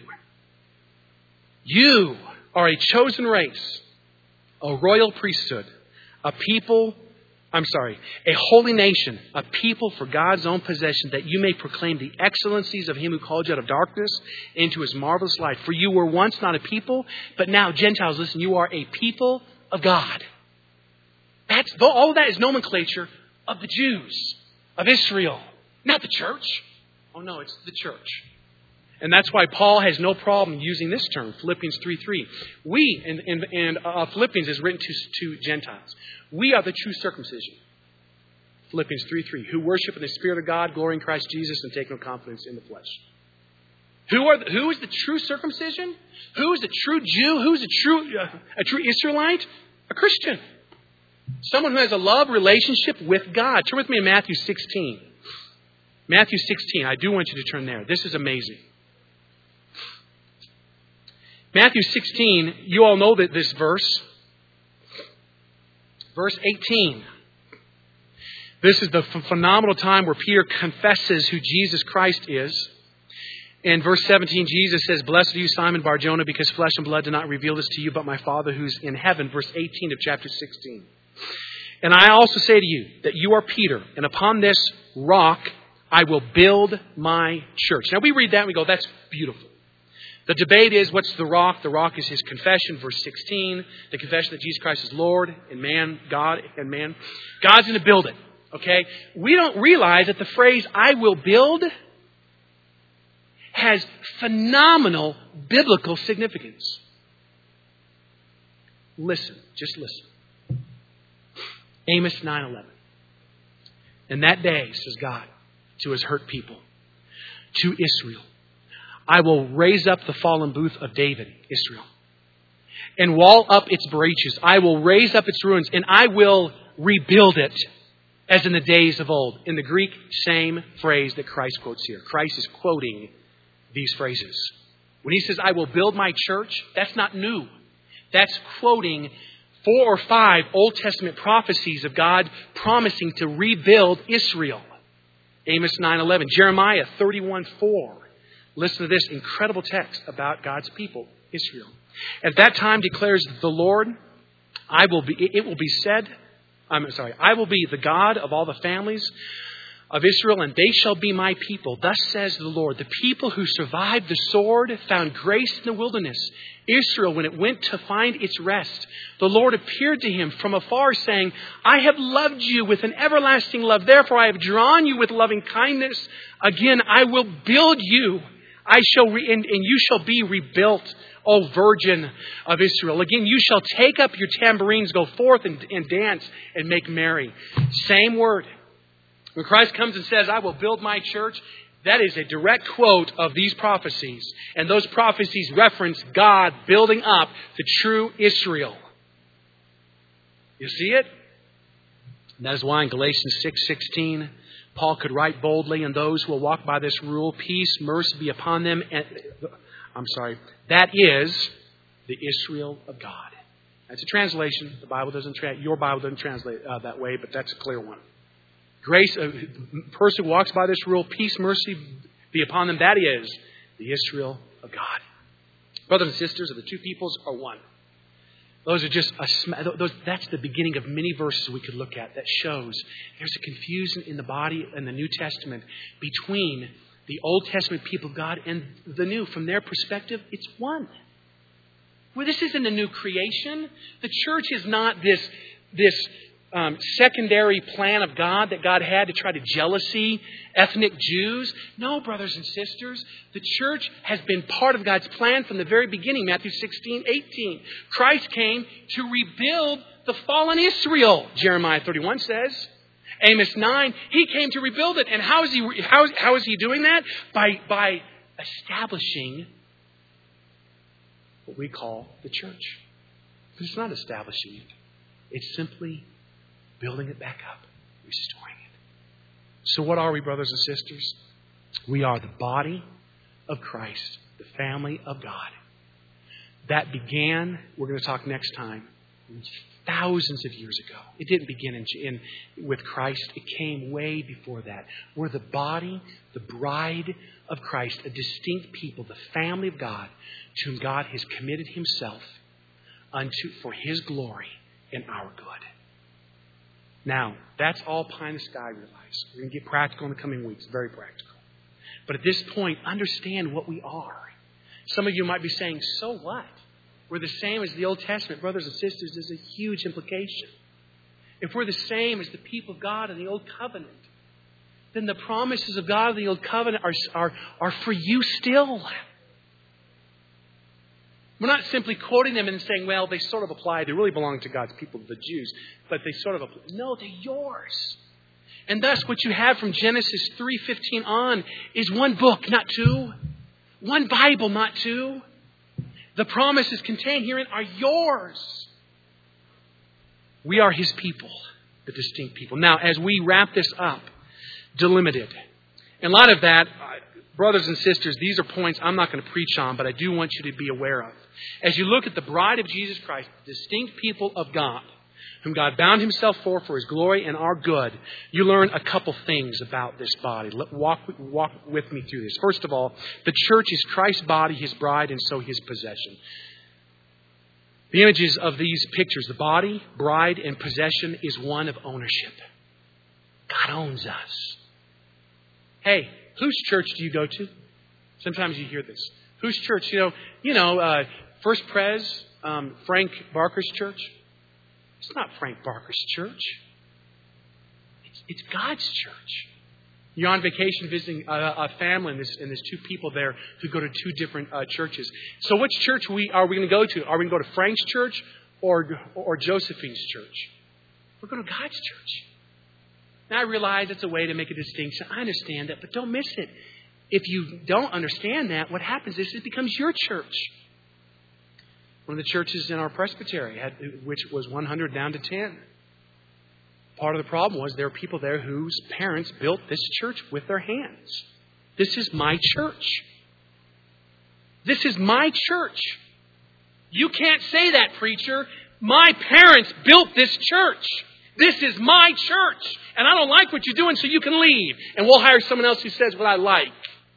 You are a chosen race, a royal priesthood, a people, I'm sorry, a holy nation, a people for God's own possession, that you may proclaim the excellencies of him who called you out of darkness into his marvelous light. For you were once not a people, but now, Gentiles, listen, you are a people of God. That's all of that is nomenclature of the Jews, of Israel, not the church. Oh no, it's the church. And that's why Paul has no problem using this term, Philippians three three. We, and, and, and uh, Philippians is written to, to Gentiles. We are the true circumcision. Philippians three three. Who worship in the Spirit of God, glory in Christ Jesus, and take no confidence in the flesh. Who are the, who is the true circumcision? Who is a true Jew? Who is a true uh, a true Israelite? A Christian. Someone who has a love relationship with God. Turn with me to Matthew sixteen. Matthew sixteen. I do want you to turn there. This is amazing. Matthew sixteen, you all know that this verse. Verse eighteen. This is the ph- phenomenal time where Peter confesses who Jesus Christ is. In verse seventeen, Jesus says, "Blessed are you, Simon Bar-Jonah, because flesh and blood did not reveal this to you, but my Father who's in heaven." Verse eighteen of chapter sixteen. "And I also say to you that you are Peter, and upon this rock I will build my church." Now we read that and we go, that's beautiful. The debate is, what's the rock? The rock is his confession, verse sixteen. The confession that Jesus Christ is Lord and man, God and man. God's going to build it, okay? We don't realize that the phrase, "I will build," has phenomenal biblical significance. Listen, just listen. Amos nine eleven. "In that day, says God, to his hurt people, to Israel, I will raise up the fallen booth of David," Israel, "and wall up its breaches. I will raise up its ruins, and I will rebuild it as in the days of old." In the Greek, same phrase that Christ quotes here. Christ is quoting these phrases. When he says, "I will build my church," that's not new. That's quoting four or five Old Testament prophecies of God promising to rebuild Israel. Amos nine eleven, Jeremiah thirty-one four. Listen to this incredible text about God's people, Israel. "At that time declares the Lord, I will be, it will be said, I'm sorry, I will be the God of all the families of Israel, and they shall be my people. Thus says the Lord, the people who survived the sword found grace in the wilderness. Israel, when it went to find its rest, the Lord appeared to him from afar, saying, I have loved you with an everlasting love. Therefore, I have drawn you with loving kindness. Again, I will build you. I shall re- and, and you shall be rebuilt, O Virgin of Israel. Again, you shall take up your tambourines, go forth and, and dance and make merry." Same word. When Christ comes and says, "I will build my church," that is a direct quote of these prophecies. And those prophecies reference God building up the true Israel. You see it? And that is why in Galatians six sixteen, Paul could write boldly, "And those who will walk by this rule, peace, mercy be upon them." And, I'm sorry. That is the Israel of God. That's a translation. The Bible doesn't tra- your Bible doesn't translate uh, that way, but that's a clear one. Grace, a person who walks by this rule, peace, mercy be upon them. That is the Israel of God. Brothers and sisters, of the two peoples are one. Those are just a, those, that's the beginning of many verses we could look at that shows there's a confusion in the body in the New Testament between the Old Testament people of God and the New. From their perspective, it's one. Well, this isn't a new creation. The church is not this, this um, secondary plan of God that God had to try to jealousy ethnic Jews. No, brothers and sisters, the church has been part of God's plan from the very beginning. Matthew sixteen, eighteen. Christ came to rebuild the fallen Israel, Jeremiah thirty-one says. Amos nine, he came to rebuild it. And how is he, how, how is he doing that? By, by establishing what we call the church. But it's not establishing it. It's simply building it back up, restoring it. So what are we, brothers and sisters? We are the body of Christ, the family of God. That began, we're going to talk next time, thousands of years ago. It didn't begin in, in, with Christ. It came way before that. We're the body, the bride of Christ, a distinct people, the family of God, to whom God has committed himself unto for his glory and our good. Now, that's all pie in the sky, realize. We're going to get practical in the coming weeks, very practical. But at this point, understand what we are. Some of you might be saying, so what? We're the same as the Old Testament. Brothers and sisters, there's a huge implication. If we're the same as the people of God in the Old Covenant, then the promises of God in the Old Covenant are, are, are for you still. We're not simply quoting them and saying, well, they sort of apply. They really belong to God's people, the Jews. But they sort of apply. No, they're yours. And thus what you have from Genesis three fifteen on is one book, not two. One Bible, not two. The promises contained herein are yours. We are his people, the distinct people. Now, as we wrap this up, delimited. In light of that, brothers and sisters, these are points I'm not going to preach on, but I do want you to be aware of. As you look at the bride of Jesus Christ, the distinct people of God, whom God bound himself for, for his glory and our good, you learn a couple things about this body. Let, walk, walk with me through this. First of all, the church is Christ's body, his bride, and so his possession. The images of these pictures, the body, bride, and possession, is one of ownership. God owns us. Hey, whose church do you go to? Sometimes you hear this. Whose church? You know, you know, uh, First Pres, um, Frank Barker's church. It's not Frank Barker's church. It's, it's God's church. You're on vacation visiting a, a family, and there's, and there's two people there who go to two different uh, churches. So which church we are we going to go to? Are we going to go to Frank's church or, or Josephine's church? We're going to God's church. Now, I realize it's a way to make a distinction. I understand that, but don't miss it. If you don't understand that, what happens is it becomes your church. One of the churches in our presbytery, had, which was one hundred down to ten. Part of the problem was there were people there whose parents built this church with their hands. This is my church. This is my church. You can't say that, preacher. My parents built this church. This is my church. And I don't like what you're doing, so you can leave. And we'll hire someone else who says what I like.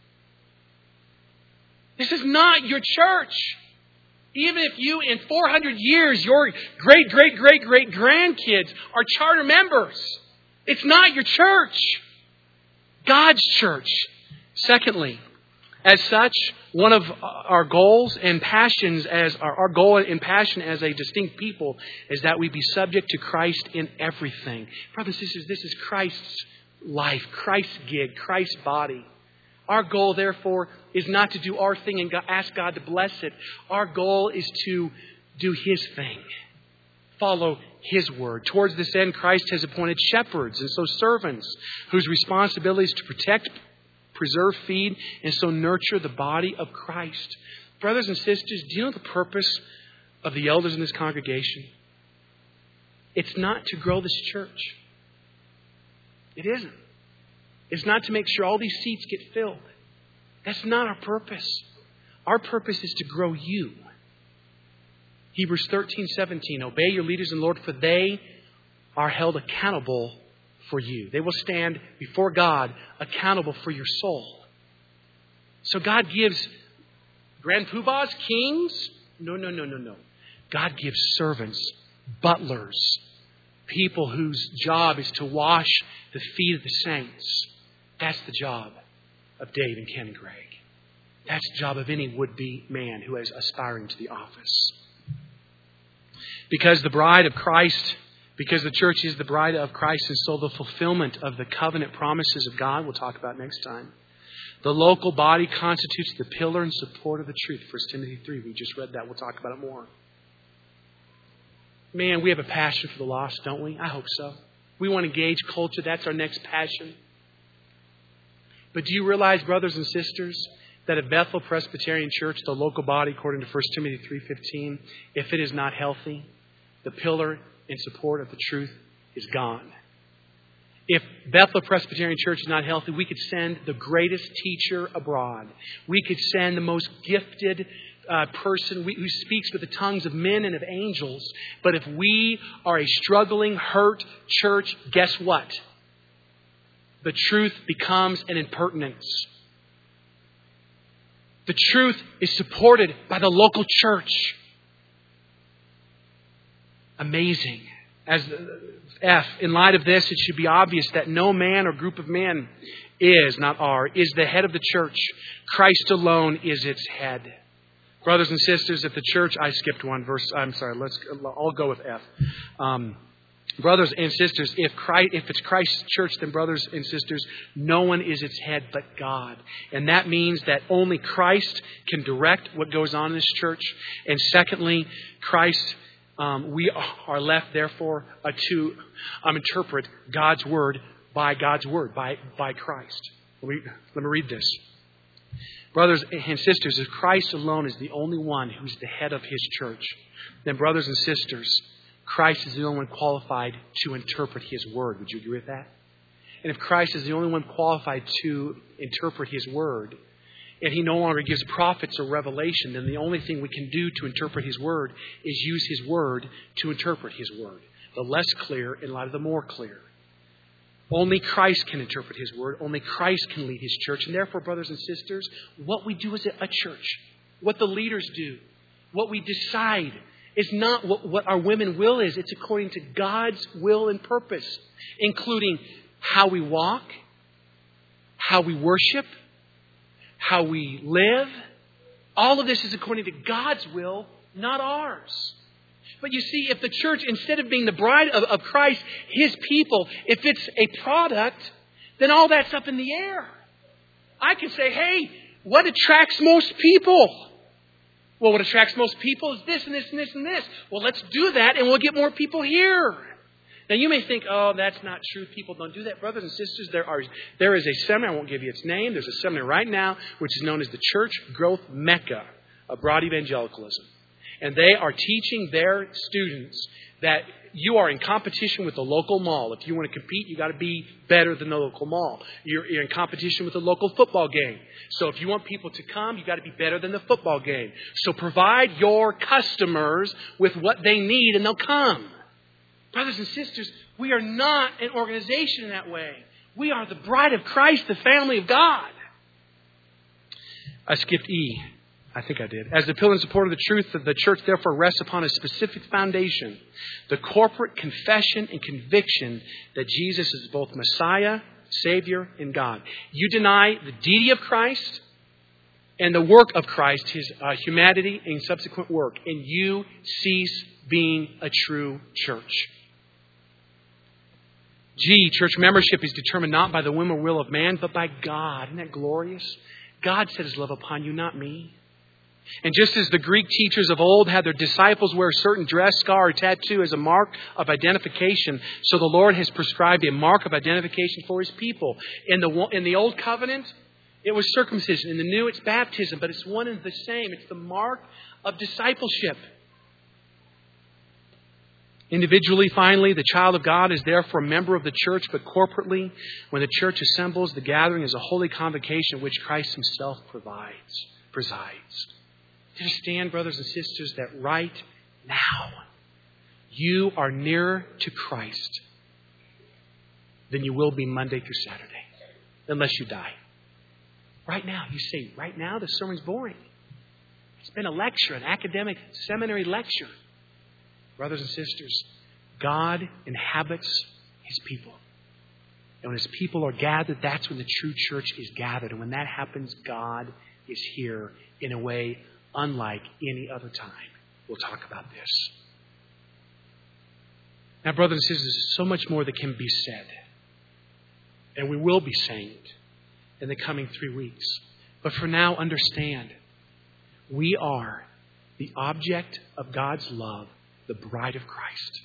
This is not your church. Even if you, in four hundred years, your great, great, great, great grandkids are charter members, it's not your church. God's church. Secondly, as such, one of our goals and passions as our, our goal and passion as a distinct people is that we be subject to Christ in everything. Brothers and sisters, this is Christ's life, Christ's gig, Christ's body. Our goal, therefore, is not to do our thing and ask God to bless it. Our goal is to do His thing. Follow His word. Towards this end, Christ has appointed shepherds and so servants whose responsibility is to protect, preserve, feed, and so nurture the body of Christ. Brothers and sisters, do you know the purpose of the elders in this congregation? It's not to grow this church. It isn't. It's not to make sure all these seats get filled. That's not our purpose. Our purpose is to grow you. Hebrews thirteen seventeen. Obey your leaders in the Lord, for they are held accountable for you. They will stand before God accountable for your soul. So God gives grand poobahs, kings? No, no, no, no, no. God gives servants, butlers, people whose job is to wash the feet of the saints. That's the job of Dave and Ken and Greg. That's the job of any would-be man who is aspiring to the office. Because the bride of Christ, because the church is the bride of Christ, and so the fulfillment of the covenant promises of God, we'll talk about next time. The local body constitutes the pillar and support of the truth. First Timothy three, we just read that. We'll talk about it more. Man, we have a passion for the lost, don't we? I hope so. We want to engage culture. That's our next passion. But do you realize, brothers and sisters, that at Bethel Presbyterian Church, the local body, according to First Timothy three fifteen, if it is not healthy, the pillar in support of the truth is gone. If Bethel Presbyterian Church is not healthy, we could send the greatest teacher abroad. We could send the most gifted uh, person who speaks with the tongues of men and of angels. But if we are a struggling, hurt church, guess what? The truth becomes an impertinence. The truth is supported by the local church. Amazing. As F, in light of this, it should be obvious that no man or group of men is, not are, is the head of the church. Christ alone is its head. Brothers and sisters, if the church, I skipped one verse. I'm sorry. Let's. I'll go with F. Um, brothers and sisters, if Christ, if it's Christ's church, then brothers and sisters, no one is its head but God, and that means that only Christ can direct what goes on in this church. And secondly, Christ. Um, we are left, therefore, uh, to um, interpret God's word by God's word, by, by Christ. Let me, let me read this. Brothers and sisters, if Christ alone is the only one who's the head of His church, then brothers and sisters, Christ is the only one qualified to interpret His word. Would you agree with that? And if Christ is the only one qualified to interpret His word, and He no longer gives prophets or revelation, then the only thing we can do to interpret His word is use His word to interpret His word. the less clear in light of the more clear. Only Christ can interpret His Word. Only Christ can lead His church. And therefore, brothers and sisters, what we do as a church, what the leaders do, what we decide is not what, what our women will is. It's according to God's will and purpose, including how we walk, how we worship, how we live. All of this is according to God's will, not ours. But you see, if the church, instead of being the bride of, of Christ, His people, if it's a product, then all that's up in the air. I can say, hey, what attracts most people? Well, what attracts most people is this and this and this and this. Well, let's do that and we'll get more people here. Now, you may think, oh, that's not true. People don't do that. Brothers and sisters, there are there is a seminar. I won't give you its name. There's a seminar right now which is known as the Church Growth Mecca of Broad Evangelicalism. And they are teaching their students that you are in competition with the local mall. If you want to compete, you got to be better than the local mall. You're, you're in competition with the local football game. So if you want people to come, you got to be better than the football game. So provide your customers with what they need and they'll come. Brothers and sisters, we are not an organization in that way. We are the bride of Christ, the family of God. I skipped E. I think I did. As the pillar and support of the truth, the church therefore rests upon a specific foundation. The corporate confession and conviction that Jesus is both Messiah, Savior, and God. You deny the deity of Christ and the work of Christ, His uh, humanity and subsequent work, and you cease being a true church. G, church membership is determined not by the whim or will of man, but by God. Isn't that glorious? God set His love upon you, not me. And just as the Greek teachers of old had their disciples wear a certain dress, scar, or tattoo as a mark of identification, so the Lord has prescribed a mark of identification for His people. In the, in the Old Covenant, it was circumcision. In the New, it's baptism, but it's one and the same. It's the mark of discipleship. Individually, finally, the child of God is therefore a member of the church, but corporately, when the church assembles, the gathering is a holy convocation in which Christ Himself provides, presides. Understand, brothers and sisters, that right now you are nearer to Christ than you will be Monday through Saturday, unless you die. Right now, you say, right now the sermon's boring. It's been a lecture, an academic seminary lecture. Brothers and sisters, God inhabits His people. And when His people are gathered, that's when the true church is gathered. And when that happens, God is here in a way unlike any other time. We'll talk about this. Now, brothers and sisters, there's so much more that can be said. And we will be saying it in the coming three weeks. But for now, understand, we are the object of God's love, the bride of Christ.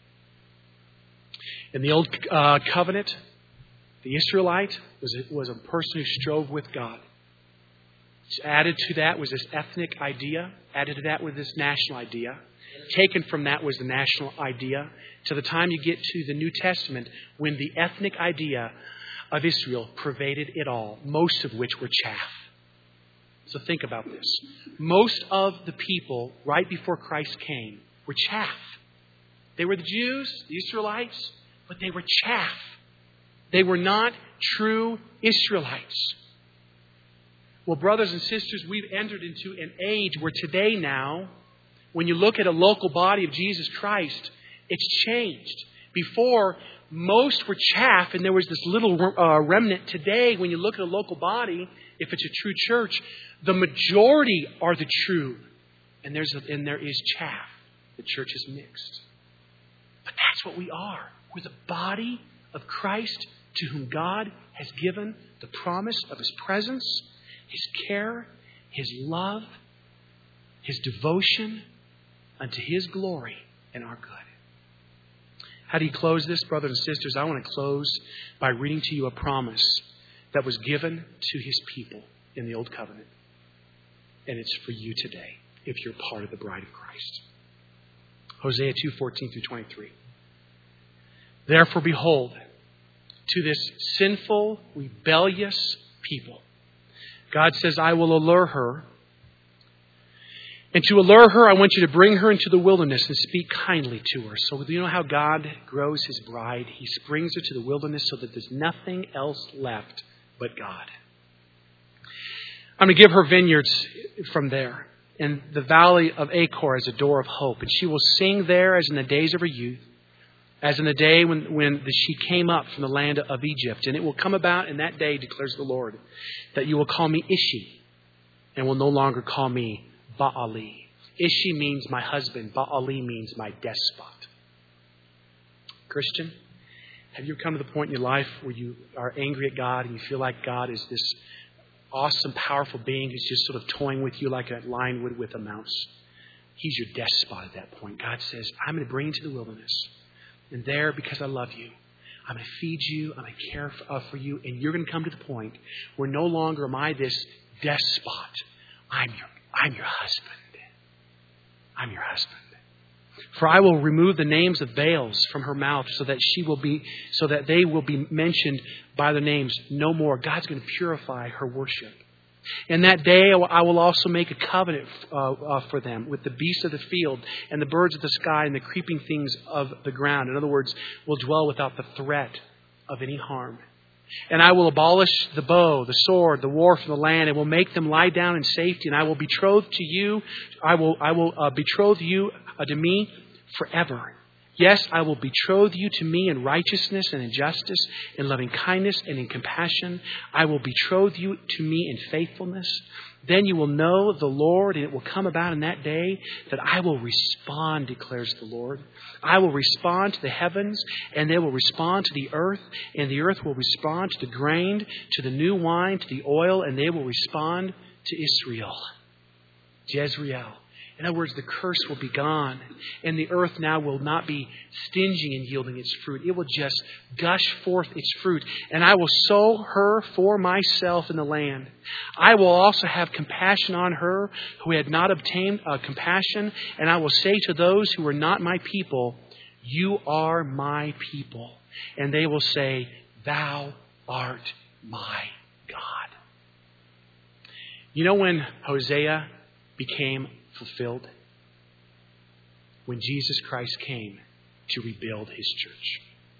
In the old uh, covenant, the Israelite was a, was a person who strove with God. Added to that was this ethnic idea. Added to that was this national idea. Taken from that was the national idea. To the time you get to the New Testament, when the ethnic idea of Israel pervaded it all, most of which were chaff. So think about this. Most of the people right before Christ came were chaff. They were the Jews, the Israelites, but they were chaff. They were not true Israelites. Well, brothers and sisters, we've entered into an age where today now, when you look at a local body of Jesus Christ, it's changed. Before, most were chaff and there was this little uh, remnant. Today, when you look at a local body, if it's a true church, the majority are the true. And, there's a, and there is chaff. The church is mixed. But that's what we are. We're the body of Christ to whom God has given the promise of His presence, His care, His love, His devotion unto His glory and our good. How do you close this, brothers and sisters? I want to close by reading to you a promise that was given to His people in the Old Covenant. And it's for you today, if you're part of the bride of Christ. Hosea two, fourteen through twenty-three. Therefore, behold, to this sinful, rebellious people, God says, I will allure her And to allure her, I want you to bring her into the wilderness and speak kindly to her. So you know how God grows his bride? He brings her to the wilderness so that there's nothing else left but God. I'm going to give her vineyards from there. And the valley of Achor as a door of hope. And she will sing there as in the days of her youth, as in the day when, when she came up from the land of Egypt. And it will come about in that day, declares the Lord, that you will call me Ishi and will no longer call me Baali. Ishi means my husband. Baali means my despot. Christian, have you come to the point in your life where you are angry at God and you feel like God is this awesome, powerful being who's just sort of toying with you like a lion would with a mouse? He's your despot at that point. God says, I'm going to bring you to the wilderness. And there, because I love you, I'm going to feed you, I'm going to care for, uh, for you, and you're going to come to the point where no longer am I this despot. I'm your, I'm your husband. I'm your husband. For I will remove the names of Baals from her mouth so that she will be, so that they will be mentioned by their names no more. God's going to purify her worship. In that day, I will also make a covenant uh, uh, for them with the beasts of the field and the birds of the sky and the creeping things of the ground. In other words, will dwell without the threat of any harm. And I will abolish the bow, the sword, the war from the land, and will make them lie down in safety. And I will betroth to you, I will, I will uh, betroth you uh, to me forever. Yes, I will betroth you to me in righteousness and in justice, in loving kindness and in compassion. I will betroth you to me in faithfulness. Then you will know the Lord, and it will come about in that day that I will respond, declares the Lord. I will respond to the heavens, and they will respond to the earth, and the earth will respond to the grain, to the new wine, to the oil, and they will respond to Israel. Jezreel. In other words, the curse will be gone, and the earth now will not be stingy in yielding its fruit. It will just gush forth its fruit. And I will sow her for myself in the land. I will also have compassion on her who had not obtained uh, compassion. And I will say to those who are not my people, you are my people. And they will say, thou art my God. You know when Hosea became fulfilled? When Jesus Christ came to rebuild his church.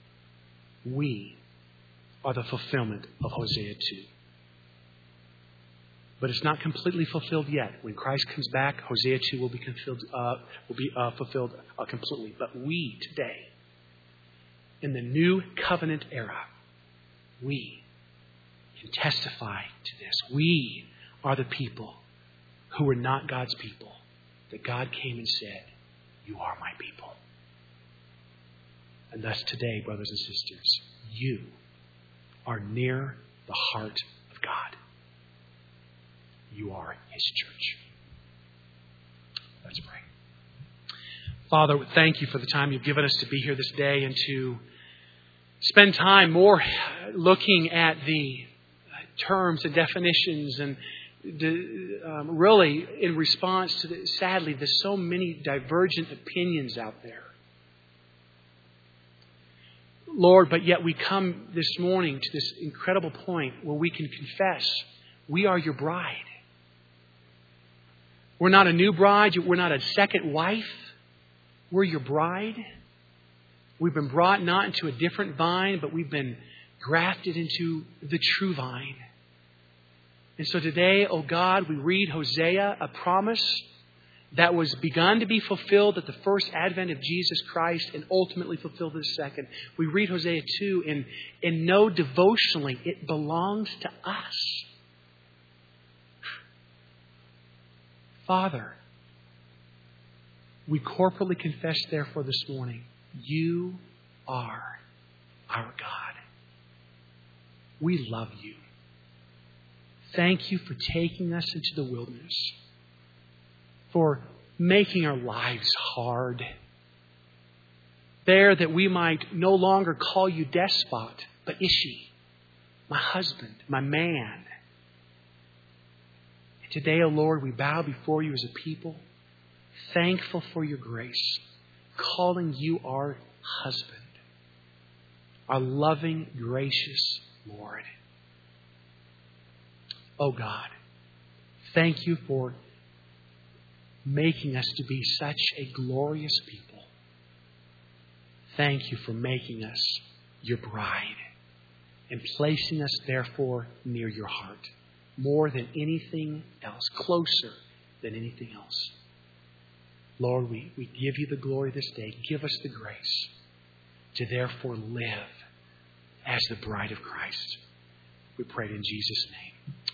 We are the fulfillment of Hosea two. But it's not completely fulfilled yet. When Christ comes back, Hosea two will be fulfilled, uh, will be uh, fulfilled uh, completely. But we today, in the new covenant era, we can testify to this. We are the people who were not God's people, that God came and said, you are my people. And thus today, brothers and sisters, you are near the heart of God. You are his church. Let's pray. Father, thank you for the time you've given us to be here this day and to spend time more looking at the terms and definitions and The, um, really, in response to, the, sadly, there's so many divergent opinions out there. Lord, but yet we come this morning to this incredible point where we can confess we are your bride. We're not a new bride. We're not a second wife. We're your bride. We've been brought not into a different vine, but we've been grafted into the true vine. And so today, oh God, we read Hosea, a promise that was begun to be fulfilled at the first advent of Jesus Christ and ultimately fulfilled at the second. We read Hosea two and, and know devotionally it belongs to us. Father, we corporately confess therefore this morning, you are our God. We love you. Thank you for taking us into the wilderness, for making our lives hard. There that we might no longer call you despot, but Ishi, my husband, my man. And today, O Lord, we bow before you as a people, thankful for your grace, calling you our husband, our loving, gracious Lord. Oh God, thank you for making us to be such a glorious people. Thank you for making us your bride and placing us, therefore, near your heart more than anything else, closer than anything else. Lord, we, we give you the glory this day. Give us the grace to therefore live as the bride of Christ. We pray it in Jesus' name.